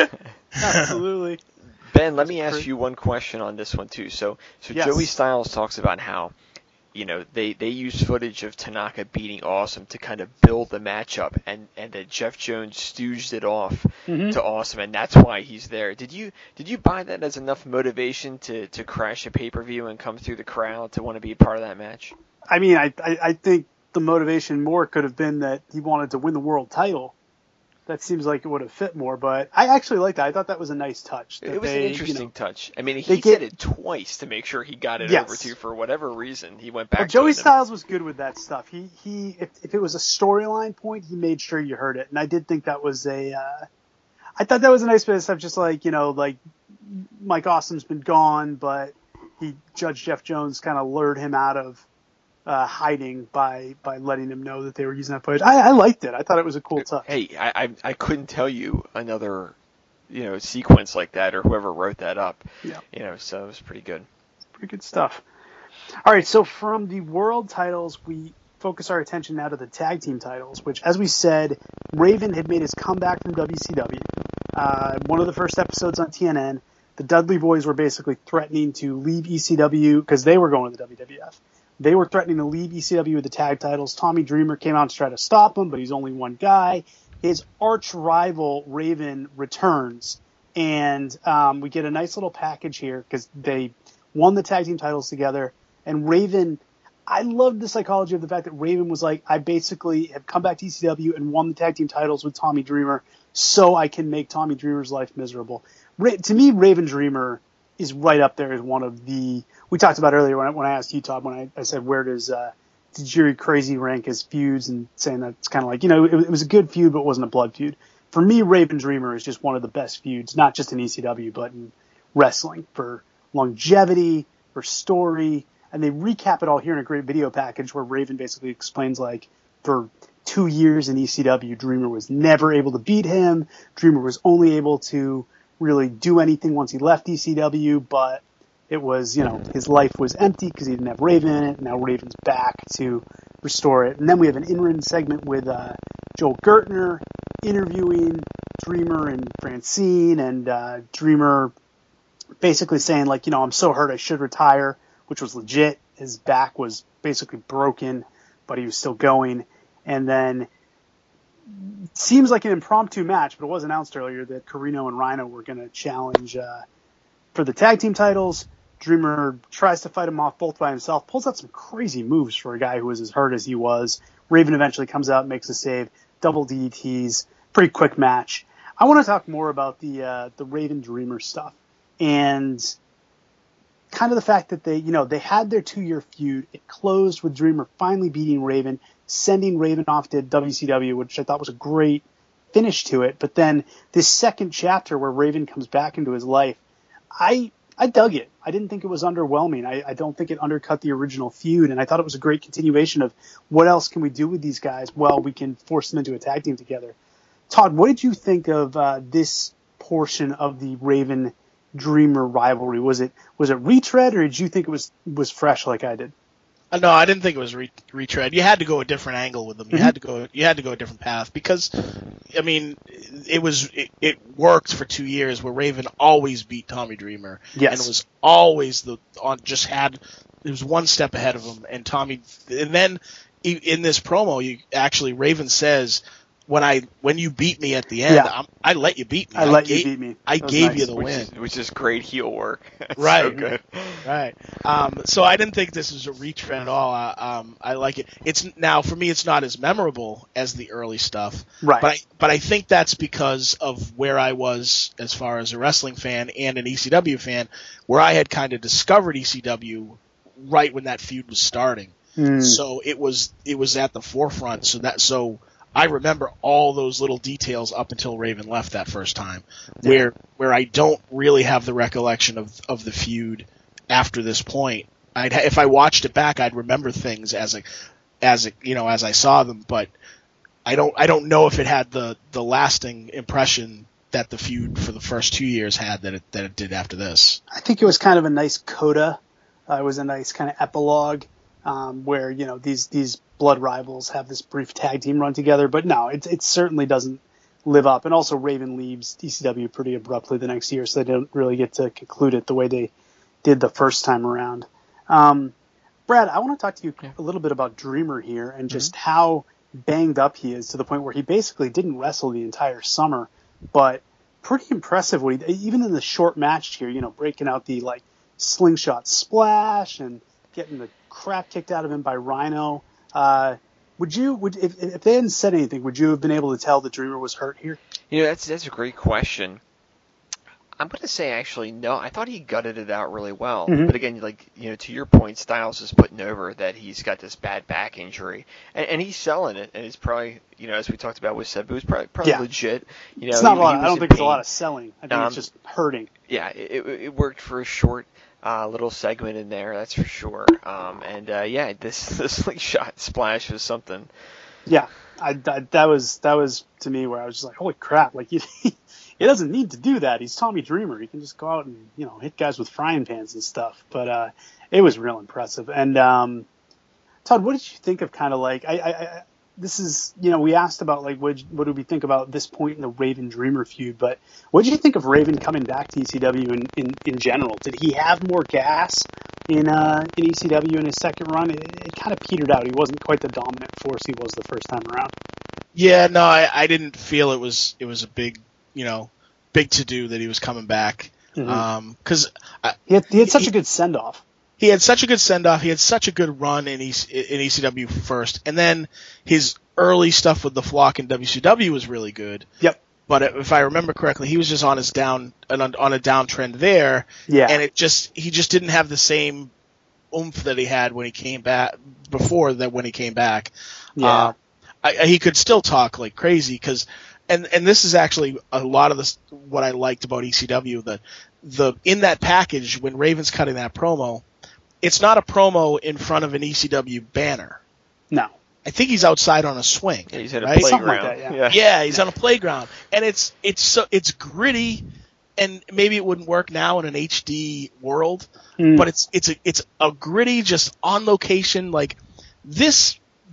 Absolutely. Ben, let me ask you one question on this one too. So yes. Joey Styles talks about how they use footage of Tanaka beating Awesome to kind of build the matchup, and that Jeff Jones stooged it off to Awesome, and that's why he's there. Did you buy that as enough motivation to crash a pay-per-view and come through the crowd to want to be a part of that match? I mean, I think the motivation more could have been that he wanted to win the world title. That seems like it would have fit more, but I actually liked that. I thought that was a nice touch. It was an interesting touch. I mean, he did it twice to make sure he got it over to, for whatever rereason. He went back. Well, Joey Styles was good with that stuff. If it was a storyline point, he made sure you heard it, and I did think that was I thought that was a nice bit of stuff. Just like like Mike Awesome's been gone, but Judge Jeff Jones kind of lured him out of hiding by letting him know that they were using that footage. I liked it. I thought it was a cool touch. Hey, I couldn't tell you another sequence like that, or whoever wrote that up. Yeah. So it was pretty good. Pretty good stuff. All right, so from the world titles, we focus our attention now to the tag team titles, which, as we said, Raven had made his comeback from WCW. One of the first episodes on TNN, the Dudley Boys were basically threatening to leave ECW because they were going to the WWF. They were threatening to leave ECW with the tag titles. Tommy Dreamer came out to try to stop him, but he's only one guy. His arch rival, Raven, returns. And we get a nice little package here because they won the tag team titles together. And Raven, I love the psychology of the fact that Raven was like, I basically have come back to ECW and won the tag team titles with Tommy Dreamer so I can make Tommy Dreamer's life miserable. To me, Raven Dreamer is right up there as one of the... We talked about earlier when I asked you, Todd, when I said where does Tajiri Crazy rank his feuds, and saying that it's kind of like, it was a good feud, but it wasn't a blood feud. For me, Raven Dreamer is just one of the best feuds, not just in ECW, but in wrestling, for longevity, for story, and they recap it all here in a great video package where Raven basically explains, like, for 2 years in ECW, Dreamer was never able to beat him. Dreamer was only able to really do anything once he left ECW, but it was, his life was empty because he didn't have Raven in it. Now Raven's back to restore it. And then we have an in-ring segment with Joel Gertner interviewing Dreamer and Francine, and Dreamer basically saying, like, I'm so hurt I should retire, which was legit. His back was basically broken, but he was still going. And then it seems like an impromptu match, but it was announced earlier that Carino and Rhino were going to challenge for the tag team titles. Dreamer tries to fight him off both by himself, pulls out some crazy moves for a guy who was as hurt as he was. Raven eventually comes out, makes a save, double DDTs, pretty quick match. I want to talk more about the Raven Dreamer stuff and kind of the fact that they had their 2-year feud. It closed with Dreamer finally beating Raven, sending Raven off to WCW, which I thought was a great finish to it. But then this second chapter where Raven comes back into his life, I dug it. I didn't think it was underwhelming. I don't think it undercut the original feud, and I thought it was a great continuation of what else can we do with these guys? Well, we can force them into a tag team together. Todd, what did you think of this portion of the Raven Dreamer rivalry? Was it retread, or did you think it was fresh like I did? No, I didn't think it was retread. You had to go a different angle with them. You had to go a different path because, I mean, it worked for 2 years where Raven always beat Tommy Dreamer. Yes. And it was always it was one step ahead of him, and then in this promo, Raven says, when you beat me at the end, I let you beat me. I beat me. I gave you the win. Which is great heel work. Right. So good. Right. So I didn't think this was a retread at all. I like it. Now for me, it's not as memorable as the early stuff. Right. But I think that's because of where I was as far as a wrestling fan and an ECW fan, where I had kind of discovered ECW right when that feud was starting. So it was at the forefront. So I remember all those little details up until Raven left that first time, where I don't really have the recollection of the feud after this point. If I watched it back, I'd remember things as I saw them, but I don't know if it had the lasting impression that the feud for the first 2 years had that it did after this. I think it was kind of a nice coda. It was a nice kind of epilogue where these blood rivals have this brief tag team run together, but no, it certainly doesn't live up. And also Raven leaves ECW pretty abruptly the next year, so they don't really get to conclude it the way they did the first time around. Brad, I want to talk to you a little bit about Dreamer here and just how banged up he is to the point where he basically didn't wrestle the entire summer, but pretty impressive even in the short match here, breaking out the slingshot splash and getting the crap kicked out of him by Rhino. If they hadn't said anything, would you have been able to tell that Dreamer was hurt here? That's a great question. I'm going to say actually no. I thought he gutted it out really well. But again, to your point, Styles is putting over that he's got this bad back injury, and he's selling it, and it's probably as we talked about with Sabu, it's probably legit. It's not a lot. I don't think there's a lot of selling. I think it's just hurting. Yeah, it worked for a short little segment in there, that's for sure. This slingshot splash was something. Yeah, that was to me where I was just like, holy crap! He doesn't need to do that. He's Tommy Dreamer. He can just go out and hit guys with frying pans and stuff. But it was real impressive. And Todd, what did you think of kind of this is we asked about what do we think about this point in the Raven Dreamer feud, but what did you think of Raven coming back to ECW in general? Did he have more gas in ECW in his second run? It kind of petered out. He wasn't quite the dominant force he was the first time around. Yeah, no, I didn't feel it was a big big to do that he was coming back. Because he had such a good send off. He had such a good send-off. He had such a good run in ECW first. And then his early stuff with the Flock in WCW was really good. Yep. But if I remember correctly, he was just on a downtrend there. Yeah. And he just didn't have the same oomph that he had when he came back, when he came back. Yeah. He could still talk like crazy and this is actually a lot of what I liked about ECW, in that package when Raven's cutting that promo, it's not a promo in front of an ECW banner. No. I think he's outside on a swing. Yeah, he's at a right? playground. Like that, yeah, he's on a playground. And it's gritty, and maybe it wouldn't work now in an HD world, but it's a gritty, just on location. Like this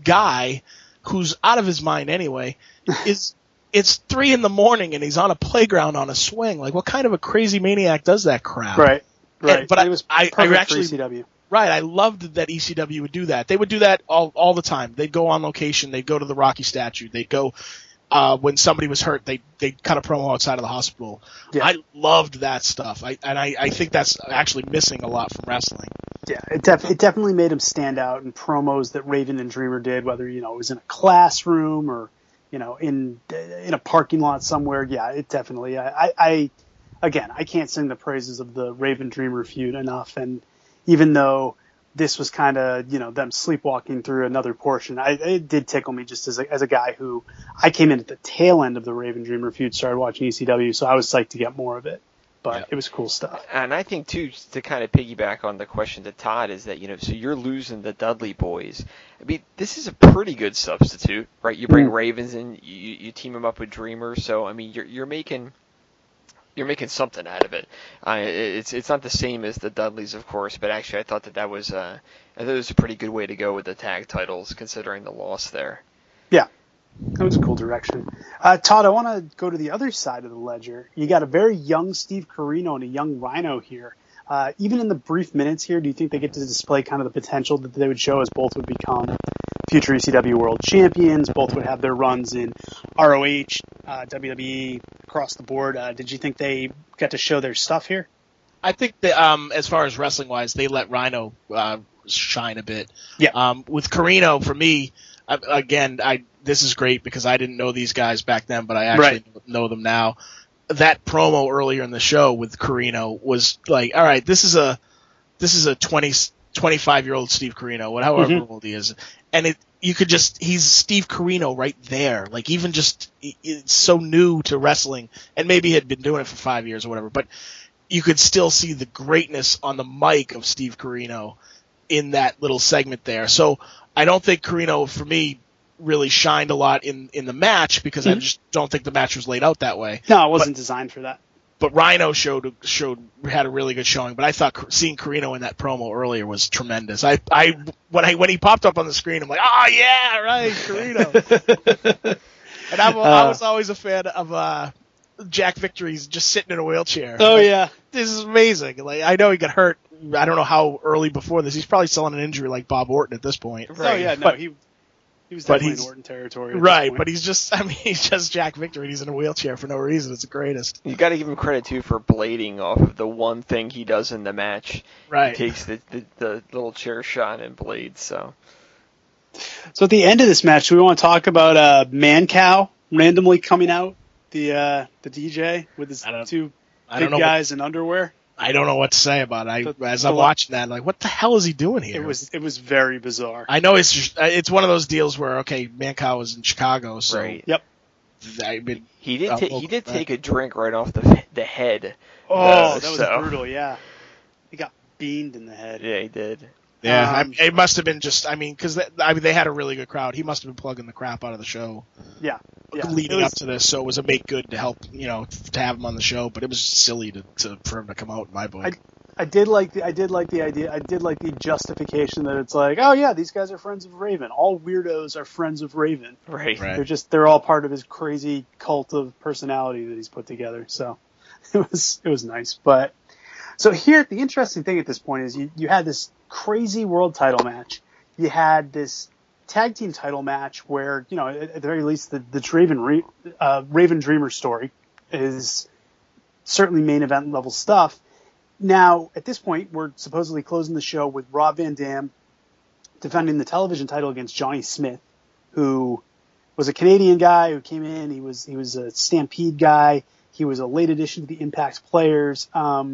guy who's out of his mind anyway it's 3 a.m. and he's on a playground on a swing. Like, what kind of a crazy maniac does that crap? Right. But it was I actually for ECW. Right, I loved that ECW would do that. They would do that all the time. They'd go on location. They'd go to the Rocky statue. They'd go when somebody was hurt. They'd cut a promo outside of the hospital. Yeah. I loved that stuff. I think that's actually missing a lot from wrestling. Yeah, it definitely made him stand out in promos that Raven and Dreamer did, whether it was in a classroom or in a parking lot somewhere. Yeah, it definitely. I can't sing the praises of the Raven Dreamer feud enough, and even though this was kind of, them sleepwalking through another portion, it did tickle me just as a guy who I came in at the tail end of the Raven Dreamer feud, started watching ECW, so I was psyched to get more of it. But It was cool stuff. And I think, too, to kind of piggyback on the question to Todd, is that, so you're losing the Dudley Boys. I mean, this is a pretty good substitute, right? You bring Ravens in, you team them up with Dreamer, so, I mean, you're making something out of it. It's not the same as the Dudleys, of course, but actually I thought that was a pretty good way to go with the tag titles, considering the loss there. Yeah, that was a cool direction. Todd, I want to go to the other side of the ledger. You got a very young Steve Corino and a young Rhino here. Even in the brief minutes here, do you think they get to display kind of the potential that they would show as both would become future ECW World Champions? Both would have their runs in ROH, WWE, across the board. Did you think they got to show their stuff here? I think that as far as wrestling-wise, they let Rhino shine a bit. Yeah. With Corino, for me, this is great because I didn't know these guys back then, but I actually know them now. That promo earlier in the show with Corino was like, all right, this is a 25-year-old Steve Corino, however old he is. And he's Steve Corino right there. Like, even just, it's so new to wrestling, and maybe he had been doing it for 5 years or whatever, but you could still see the greatness on the mic of Steve Corino in that little segment there. So I don't think Corino, for me, really shined a lot in the match because I just don't think the match was laid out that way. No, it wasn't designed for that. But Rhino had a really good showing. But I thought seeing Corino in that promo earlier was tremendous. When he popped up on the screen, I'm like, oh yeah, right, Corino. And I was always a fan of Jack Victory's just sitting in a wheelchair. Oh yeah, this is amazing. Like, I know he got hurt. I don't know how early before this. He's probably still on an injury like Bob Orton at this point. Right. Oh yeah, no, he was definitely in Orton territory. Right, but he's just Jack Victory. He's in a wheelchair for no reason. It's the greatest. You got to give him credit, too, for blading off of the one thing he does in the match. Right. He takes the little chair shot and blades, so. So at the end of this match, we want to talk about Mancow randomly coming out, the DJ with his two big guys in underwear. I don't know what to say about it. As I'm watching that, I'm like, what the hell is he doing here? It was very bizarre. I know it's one of those deals where, okay, Mancow was in Chicago, so right. Yep. He did take a drink right off the head. Oh, that was brutal. Yeah, he got beamed in the head. Yeah, he did. Yeah, it must have been just. Because they had a really good crowd. He must have been plugging the crap out of the show. Yeah. Leading up to this, so it was a make good to help, to have him on the show. But it was silly for him to come out in my book. I did like the idea. I did like the justification that it's like, oh yeah, these guys are friends of Raven. All weirdos are friends of Raven. Right. They're all part of his crazy cult of personality that he's put together. So it was nice. But so here, the interesting thing at this point is you had this crazy world title match. You had this tag team title match where, at the very least, the Raven Dreamer story is certainly main event level stuff. Now, at this point, we're supposedly closing the show with Rob Van Dam defending the television title against Johnny Smith, who was a Canadian guy who came in. He was a Stampede guy. He was a late addition to the Impact Players.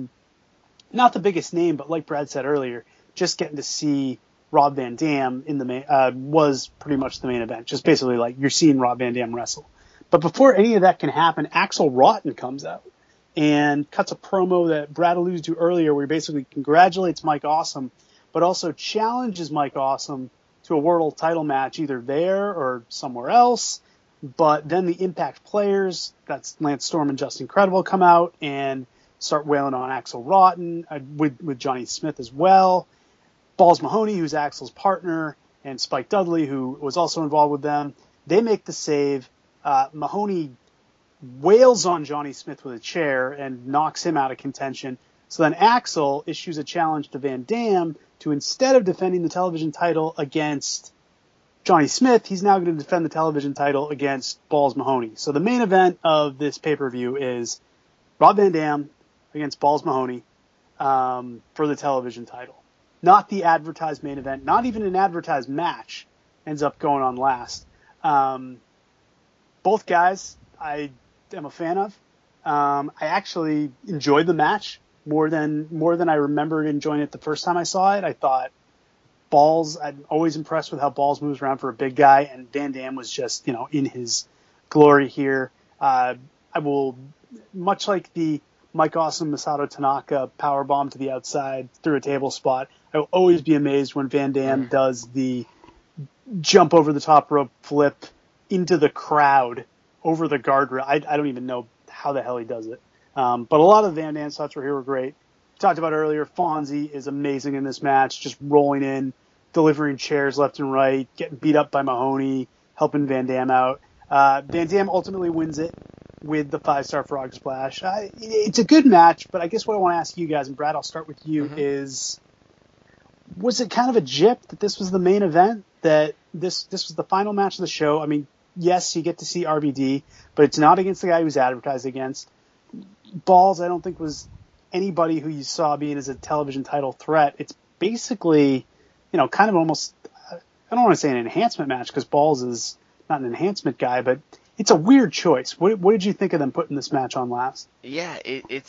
Not the biggest name, but like Brad said earlier, just getting to see Rob Van Dam in the main was pretty much the main event. Just basically like you're seeing Rob Van Dam wrestle. But before any of that can happen, Axel Rotten comes out and cuts a promo that Brad alluded to earlier, where he basically congratulates Mike Awesome, but also challenges Mike Awesome to a world title match either there or somewhere else. But then the Impact Players, that's Lance Storm and Justin Credible, come out and start wailing on Axel Rotten with Johnny Smith as well. Balls Mahoney, who's Axel's partner, and Spike Dudley, who was also involved with them. They make the save. Mahoney wails on Johnny Smith with a chair and knocks him out of contention. So then Axel issues a challenge to Van Dam to, instead of defending the television title against Johnny Smith, he's now going to defend the television title against Balls Mahoney. So the main event of this pay-per-view is Rob Van Dam against Balls Mahoney for the television title. Not the advertised main event, not even an advertised match ends up going on last. Both guys I am a fan of. I actually enjoyed the match more than I remembered enjoying it the first time I saw it. I thought Balls, I'm always impressed with how Balls moves around for a big guy, and Van Dam was just, in his glory here. I will, much like the Mike Awesome Masato Tanaka powerbomb to the outside through a table spot, I will always be amazed when Van Dam does the jump over the top rope flip into the crowd over the guardrail. I don't even know how the hell he does it. But a lot of Van Dam spots were great. We talked about earlier, Fonzie is amazing in this match, just rolling in, delivering chairs left and right, getting beat up by Mahoney, helping Van Dam out. Van Dam ultimately wins it with the 5-star frog splash. It's a good match, but I guess what I want to ask you guys, and Brad, I'll start with you, is was it kind of a jip that this was the main event, that this was the final match of the show? I mean, yes, you get to see RVD, but it's not against the guy he was advertised against. Balls, I don't think, was anybody who you saw being as a television title threat. It's basically, kind of almost, I don't want to say an enhancement match because Balls is not an enhancement guy, but it's a weird choice. What did you think of them putting this match on last? Yeah,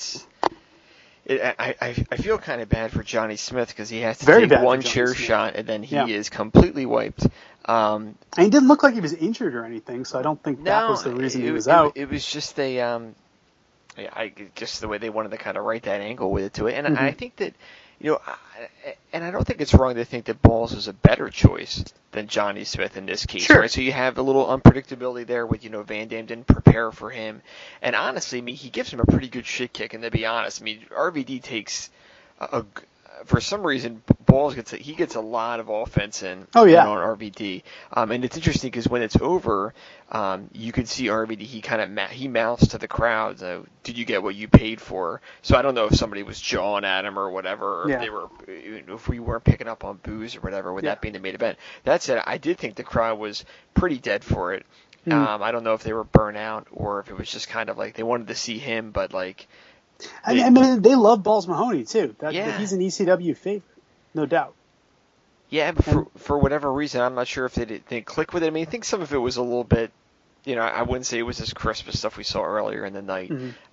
I feel kind of bad for Johnny Smith because he has to take one chair shot and then he is completely wiped. And he didn't look like he was injured or anything, so I don't think that was the reason he was out. It was just just the way they wanted to kind of write that angle with it to it. And I think that, and I don't think it's wrong to think that Balls is a better choice than Johnny Smith in this case, right? So you have a little unpredictability there with, Van Dam didn't prepare for him. And honestly, he gives him a pretty good shit kick. And to be honest, RVD takes for some reason, Balls gets a lot of offense in on RVD. And it's interesting because when it's over, you can see RVD, he mouths to the crowd, did you get what you paid for? So I don't know if somebody was jawing at him or whatever, or if we weren't picking up on booze or whatever, with that being the main event. That said, I did think the crowd was pretty dead for it. I don't know if they were burnt out or if it was just kind of like they wanted to see him, but like... I mean, they love Balls Mahoney, too. He's an ECW favorite, no doubt. Yeah, but for whatever reason, I'm not sure if they didn't click with it. I mean, I think some of it was a little bit, I wouldn't say it was as crisp as stuff we saw earlier in the night.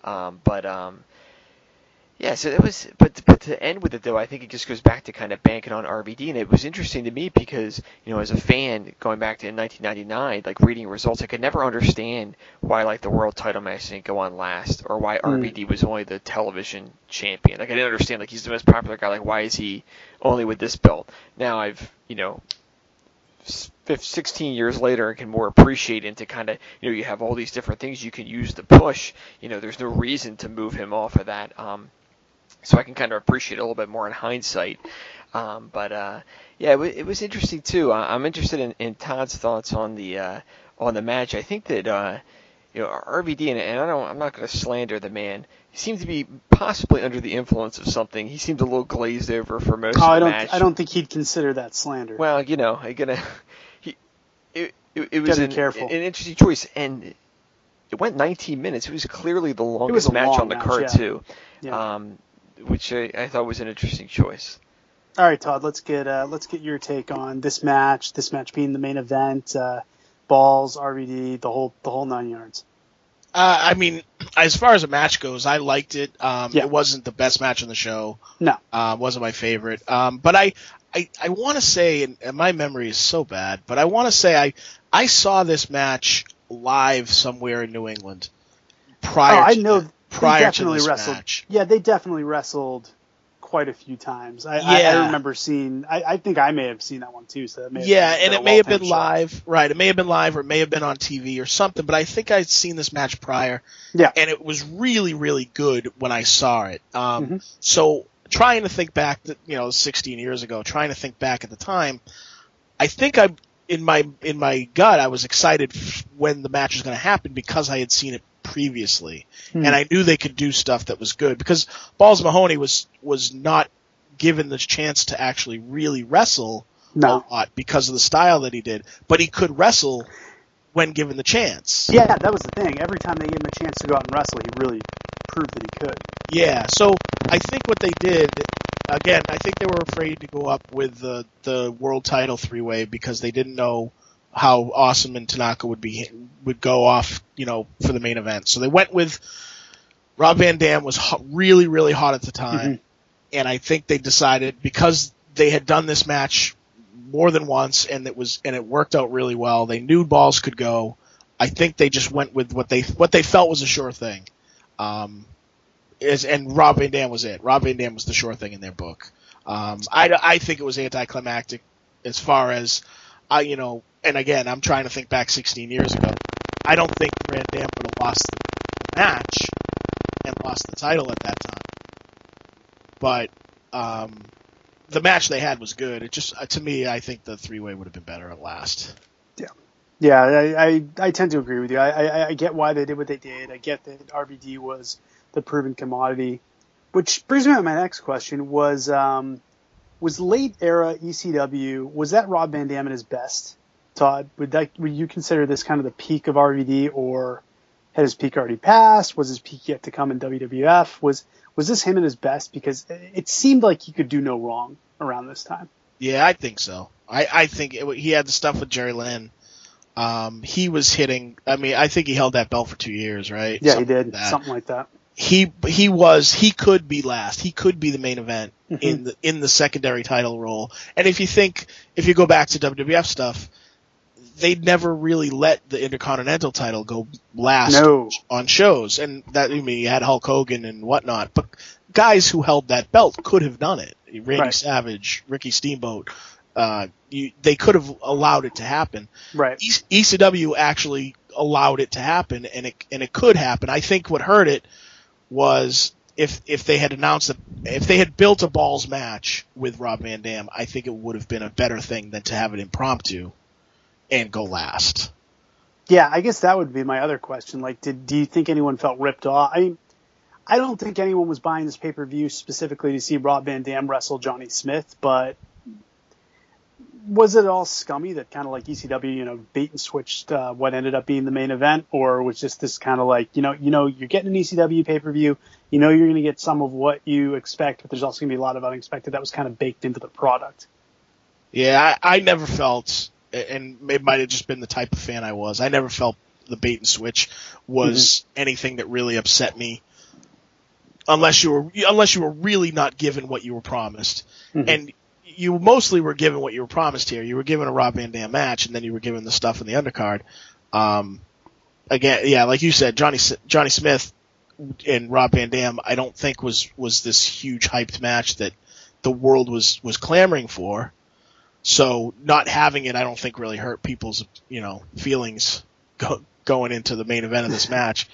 So it was, but to end with it though, I think it just goes back to kind of banking on RVD, and it was interesting to me because, as a fan going back to 1999, like reading results, I could never understand why like the world title match didn't go on last, or why RVD was only the television champion. Like I didn't understand, like he's the most popular guy, like why is he only with this belt? Now I've, 16 years later, I can more appreciate into kind of, you have all these different things you can use to push. There's no reason to move him off of that. So I can kind of appreciate it a little bit more in hindsight. It was interesting too. I'm interested in Todd's thoughts on the match. I think that RVD, and I'm not going to slander the man. He seemed to be possibly under the influence of something. He seemed a little glazed over for most of the match. I don't think he'd consider that slander. Well, it was an interesting choice, and it went 19 minutes. It was clearly the longest match on the card too. Yeah. Which I thought was an interesting choice. All right, Todd, let's get your take on this match. This match being the main event, Balls, RVD, the whole 9 yards. I mean, as far as a match goes, I liked it. It wasn't the best match on the show. No, wasn't my favorite. But I want to say, and my memory is so bad, but I want to say I saw this match live somewhere in New England prior to this match. Yeah, they definitely wrestled quite a few times. I remember seeing. I think I may have seen that one too. So that may have it may have been live, right? It may have been live, or it may have been on TV or something. But I think I'd seen this match prior. Yeah, and it was really, really good when I saw it. So trying to think back, 16 years ago, trying to think back at the time, I think in my gut, I was excited when the match was going to happen because I had seen it previously, and I knew they could do stuff that was good because Balls Mahoney was not given the chance to actually really wrestle a lot because of the style that he did, but he could wrestle when given the chance. Yeah, that was the thing. Every time they gave him a chance to go out and wrestle, he really proved that he could. Yeah, so I think what they did, again, I think they were afraid to go up with the world title 3-way because they didn't know how Awesome and Tanaka would go off, for the main event. So they went with Rob Van Dam was really, really hot at the time, and I think they decided because they had done this match more than once and it worked out really well. They knew Balls could go. I think they just went with what they felt was a sure thing. And Rob Van Dam was it. Rob Van Dam was the sure thing in their book. I think it was anticlimactic as far as and again, I'm trying to think back 16 years ago. I don't think Van Dam would have lost the match and lost the title at that time. But the match they had was good. It just, to me, I think the 3-way would have been better at last. Yeah, I tend to agree with you. I get why they did what they did. I get that RVD was the proven commodity. Which brings me to my next question. Was late era ECW, was that Rob Van Dam at his best? Todd, would you consider this kind of the peak of RVD, or had his peak already passed? Was his peak yet to come in WWF? Was this him at his best? Because it seemed like he could do no wrong around this time. Yeah, I think so. I think he had the stuff with Jerry Lynn. He was hitting. I mean, I think he held that belt for 2 years, right? Yeah, he did. Something like that. He could be last. He could be the main event in the secondary title role. And if you go back to WWF stuff, they'd never really let the Intercontinental title go last on shows. And that, you had Hulk Hogan and whatnot, but guys who held that belt could have done it. Randy Savage, Ricky Steamboat, they could have allowed it to happen. Right. ECW actually allowed it to happen, and it could happen. I think what hurt it was if they had announced if they had built a Balls match with Rob Van Dam, I think it would have been a better thing than to have it impromptu and go last. Yeah, I guess that would be my other question. Like, do you think anyone felt ripped off? I mean, I don't think anyone was buying this pay-per-view specifically to see Rob Van Dam wrestle Johnny Smith, but was it all scummy that kind of like ECW, bait and switched what ended up being the main event, or was just this kind of like, you're getting an ECW pay-per-view, you're going to get some of what you expect, but there's also going to be a lot of unexpected that was kind of baked into the product? Yeah, I never felt, and it might have just been the type of fan I was, I never felt the bait and switch was anything that really upset me. Unless you were really not given what you were promised. And you mostly were given what you were promised here. You were given a Rob Van Dam match, and then you were given the stuff in the undercard. Again, yeah, like you said, Johnny Smith and Rob Van Dam, I don't think was this huge hyped match that the world was clamoring for. So not having it, I don't think really hurt people's feelings going into the main event of this match.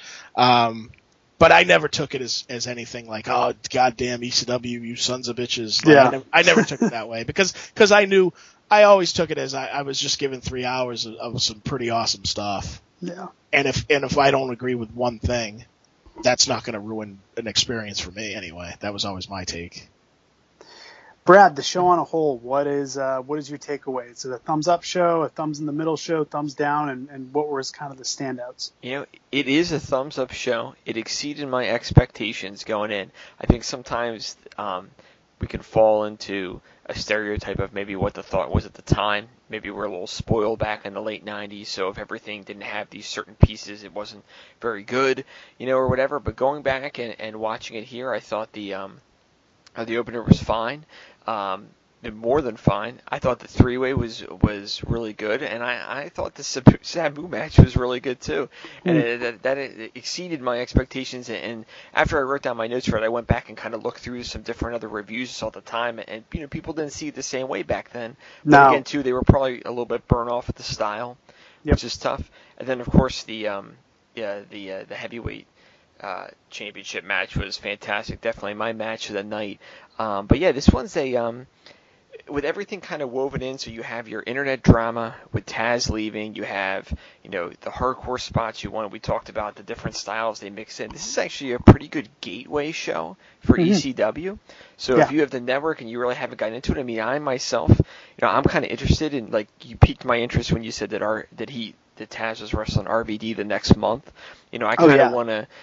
But I never took it as anything like, oh, goddamn ECW, you sons of bitches. Like, I never took it that way because I always took it as I was just given 3 hours of some pretty awesome stuff. Yeah. And if I don't agree with one thing, that's not going to ruin an experience for me anyway. That was always my take. Brad, the show on a whole, what is your takeaway? Is it a thumbs up show, a thumbs in the middle show, thumbs down, and what were kind of the standouts? It is a thumbs up show. It exceeded my expectations going in. I think sometimes we can fall into a stereotype of maybe what the thought was at the time. Maybe we're a little spoiled back in the late 90s, so if everything didn't have these certain pieces, it wasn't very good, or whatever. But going back and watching it here, I thought the opener was fine. More than fine. I thought the 3-way was really good, and I thought the Sabu match was really good too, and it exceeded my expectations. And after I wrote down my notes for it, I went back and kind of looked through some different other reviews at the time, and people didn't see it the same way back then. But again, too, they were probably a little bit burnt off at the style, which is tough. And then of course the heavyweight championship match was fantastic. Definitely my match of the night. But yeah, this one's with everything kind of woven in, so you have your internet drama with Taz leaving, you have, the hardcore spots you wanted. We talked about the different styles they mix in. This is actually a pretty good gateway show for ECW. So if you have the network and you really haven't gotten into it, I mean, I myself, I'm kind of interested in, like, you piqued my interest when you said that Taz was wrestling RVD the next month. I kind of want to,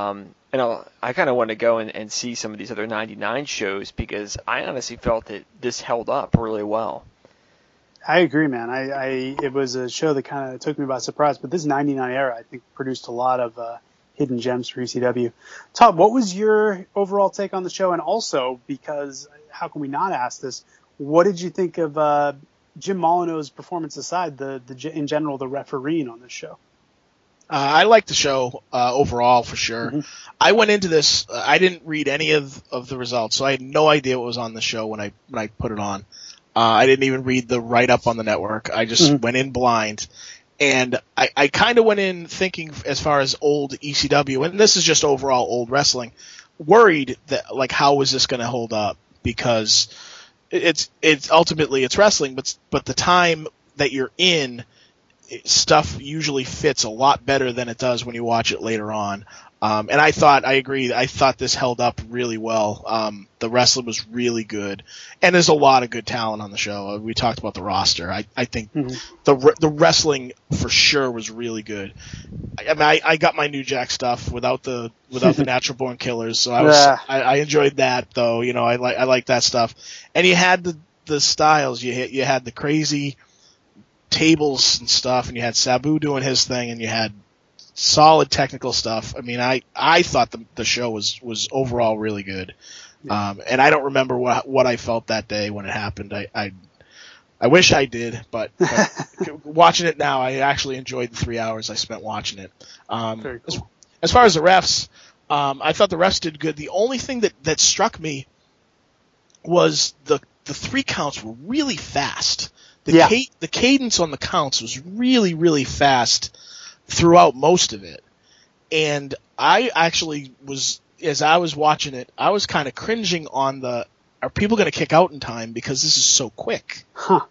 I kind of want to go and see some of these other 99 shows, because I honestly felt that this held up really well. I agree, man. It was a show that kind of took me by surprise, but this 99 era, I think, produced a lot of hidden gems for ECW. Todd, what was your overall take on the show? And also, because how can we not ask this, what did you think of Jim Molyneux's performance aside, in general, the refereeing on this show? I liked the show overall, for sure. Mm-hmm. I went into this, I didn't read any of the results, so I had no idea what was on the show when I put it on. I didn't even read the write-up on the network. I just went in blind. And I kind of went in thinking, as far as old ECW, and this is just overall old wrestling, worried that, like, how is this going to hold up? Because it's ultimately it's wrestling, but the time that you're in, stuff usually fits a lot better than it does when you watch it later on. And I agree. I thought this held up really well. The wrestling was really good, and there's a lot of good talent on the show. We talked about the roster. I think the wrestling for sure was really good. I mean, I got my New Jack stuff without the Natural Born Killers, so I enjoyed that though. I like that stuff. And you had the styles. You had the crazy tables and stuff, and you had Sabu doing his thing, and you had solid technical stuff. I mean, I thought the show was overall really good. And I don't remember what I felt that day when it happened. I wish I did, but watching it now, I actually enjoyed the 3 hours I spent watching it. Very cool. As far as the refs, I thought the refs did good. The only thing that struck me was the 3 counts were really fast. The cadence on the counts was really, really fast throughout most of it. And I actually was, as I was watching it, I was kind of cringing on are people going to kick out in time, because this is so quick?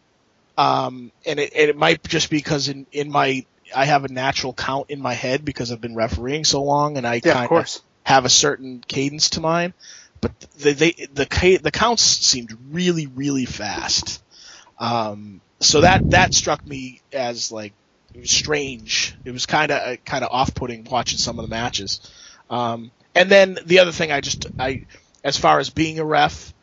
And it might just be because I have a natural count in my head because I've been refereeing so long, and I kind of have a certain cadence to mine. But the counts seemed really, really fast. So that struck me as, like, strange. It was kind of off-putting watching some of the matches. And then the other thing, as far as being a ref,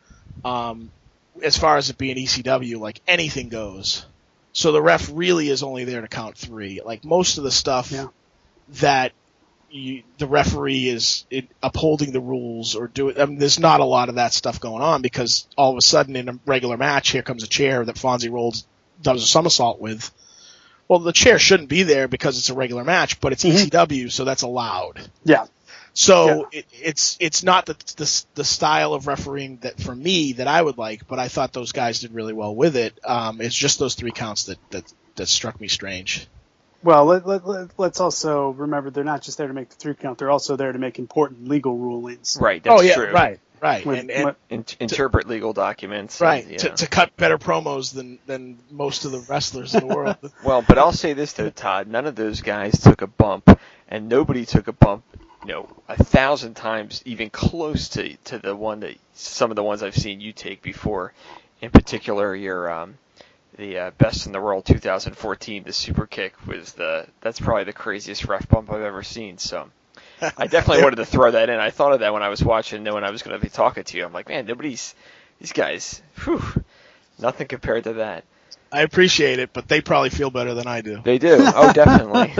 as far as it being ECW, like, anything goes. So the ref really is only there to count 3. Like, most of the stuff that the referee is upholding the rules or there's not a lot of that stuff going on, because all of a sudden in a regular match, here comes a chair that Fonzie does a somersault with. Well, the chair shouldn't be there because it's a regular match, but it's ECW, so that's allowed. Yeah. So it's not the style of refereeing that, for me, that I would like, but I thought those guys did really well with it. It's just those 3 counts that struck me strange. Well, let's also remember they're not just there to make the 3 count; they're also there to make important legal rulings. Right. That's true. Right. Interpret legal documents. Right. And, to cut better promos than most of the wrestlers in the world. Well, but I'll say this though, Todd. None of those guys took a bump, and nobody took a bump, 1,000 times, even close to the one that some of the ones I've seen you take before. In particular, your the Best in the World 2014, the super kick that's probably the craziest ref bump I've ever seen. So I definitely wanted to throw that in. I thought of that when I was watching, and when I was going to be talking to you. I'm like, man, these guys, nothing compared to that. I appreciate it, but they probably feel better than I do. They do. Oh, definitely.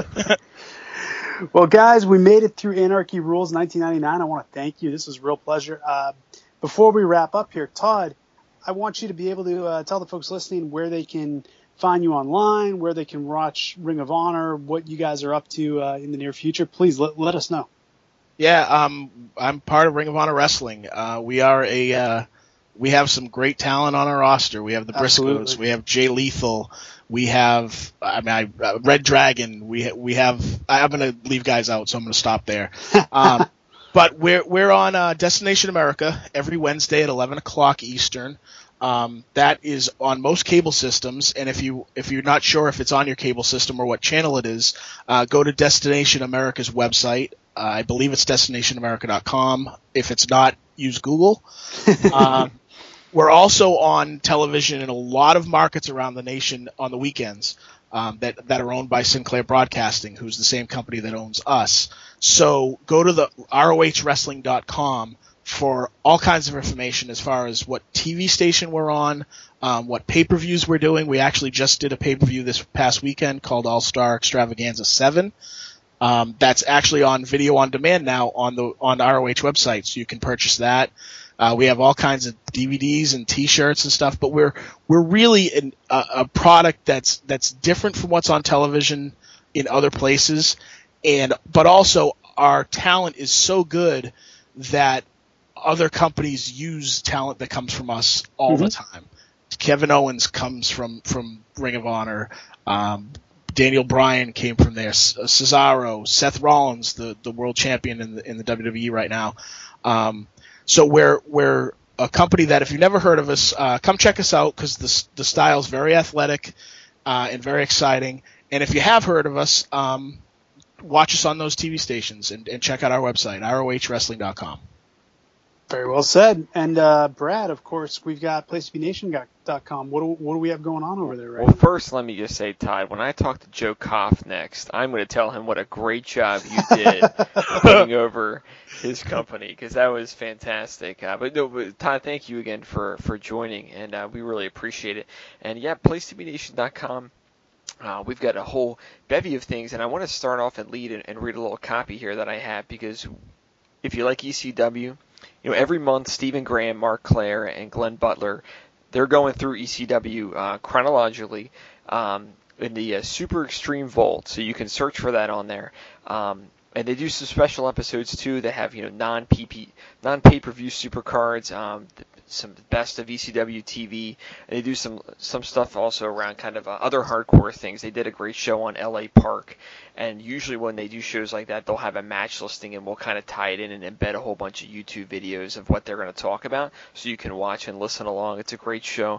Well, guys, we made it through Anarchy Rules 1999. I want to thank you. This was a real pleasure. Before we wrap up here, Todd, I want you to be able to tell the folks listening where they can find you online, where they can watch Ring of Honor, what you guys are up to in the near future. Please let us know. Yeah, I'm part of Ring of Honor Wrestling. We have some great talent on our roster. We have the Briscoes. We have Jay Lethal. We have, Red Dragon. We have. I'm going to leave guys out, so I'm going to stop there. But we're on Destination America every Wednesday at 11 o'clock Eastern. That is on most cable systems, and if you're not sure if it's on your cable system or what channel it is, go to Destination America's website. I believe it's destinationamerica.com. If it's not, use Google. We're also on television in a lot of markets around the nation on the weekends that are owned by Sinclair Broadcasting, who's the same company that owns us. So go to the ROHWrestling.com for all kinds of information as far as what TV station we're on, what pay-per-views we're doing. We actually just did a pay-per-view this past weekend called All-Star Extravaganza 7. That's actually on video on demand now on the ROH website, so you can purchase that. We have all kinds of DVDs and T-shirts and stuff, but we're really a product that's different from what's on television in other places, but also our talent is so good that other companies use talent that comes from us all the time. Kevin Owens comes from Ring of Honor. Daniel Bryan came from there. Cesaro, Seth Rollins, the world champion in the WWE right now. So we're a company that if you've never heard of us, come check us out because the style's very athletic and very exciting. And if you have heard of us, watch us on those TV stations and check out our website, ROHWrestling.com. Very well said. And Brad, of course, we've got PlaceToBeNation.com. What do we have going on over there, right? Well, first, let me just say, Todd, when I talk to Joe Koff next, I'm going to tell him what a great job you did putting over his company, because that was fantastic. But Todd, thank you again for joining, and we really appreciate it. And yeah, PlaceToBeNation.com. We've got a whole bevy of things, and I want to start off and lead and read a little copy here that I have, because if you like ECW, every month Stephen Graham, Mark Claire, and Glenn Butler, they're going through ECW chronologically in the Super Extreme Vault, so you can search for that on there. And they do some special episodes too that have non-pay-per-view super cards, some best of ECW TV, and they do some stuff also around kind of other hardcore things. They did a great show on LA Park, and usually when they do shows like that, they'll have a match listing, and we'll kind of tie it in and embed a whole bunch of YouTube videos of what they're going to talk about, so you can watch and listen along. It's a great show.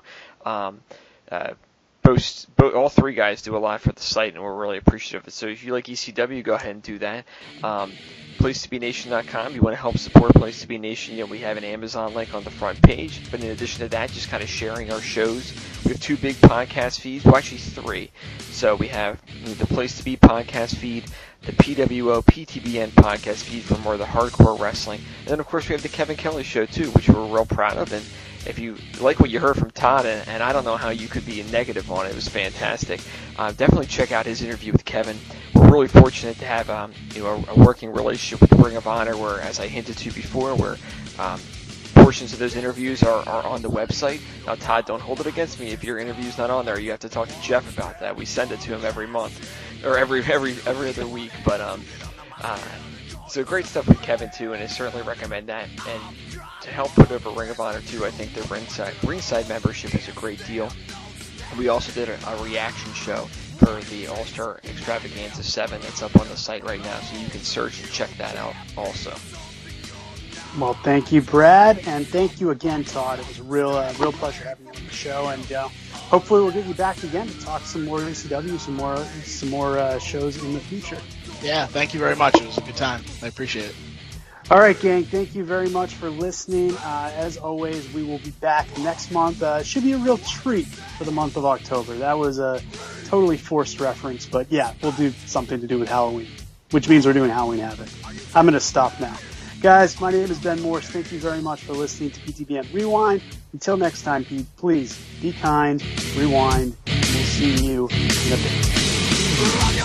All three guys do a lot for the site, and we're really appreciative of it. So if you like ECW, go ahead and do that. PlaceToBeNation.com. You want to help support Place to Be Nation, we have an Amazon link on the front page. But in addition to that, just kind of sharing our shows. We have 2 big podcast feeds. Well, actually 3. So we have the Place to Be podcast feed, the PWO PTBN podcast feed for more of the hardcore wrestling. And then, of course, we have the Kevin Kelly Show, too, which we're real proud of. And if you like what you heard from Todd, and I don't know how you could be negative on it, it was fantastic. Definitely check out his interview with Kevin. We're really fortunate to have a working relationship with Ring of Honor, where, as I hinted to before, where portions of those interviews are on the website. Now, Todd, don't hold it against me if your interview's not on there. You have to talk to Jeff about that. We send it to him every month or every other week. But so great stuff with Kevin too, and I certainly recommend that. And to help put over Ring of Honor too, I think the ringside membership is a great deal. We also did a reaction show for the All-Star Extravaganza 7 that's up on the site right now, so you can search and check that out also. Well, thank you, Brad, and thank you again, Todd. It was a real pleasure having you on the show, and hopefully we'll get you back again to talk some more ECW, some more shows in the future. Yeah, thank you very much. It was a good time. I appreciate it. All right, gang, thank you very much for listening. As always, we will be back next month. Should be a real treat for the month of October. That was a totally forced reference, but yeah, we'll do something to do with Halloween, which means we're doing Halloween Havoc. I'm going to stop now. Guys, my name is Ben Morse. Thank you very much for listening to PTBN Rewind. Until next time, please be kind, rewind, and we'll see you in a bit.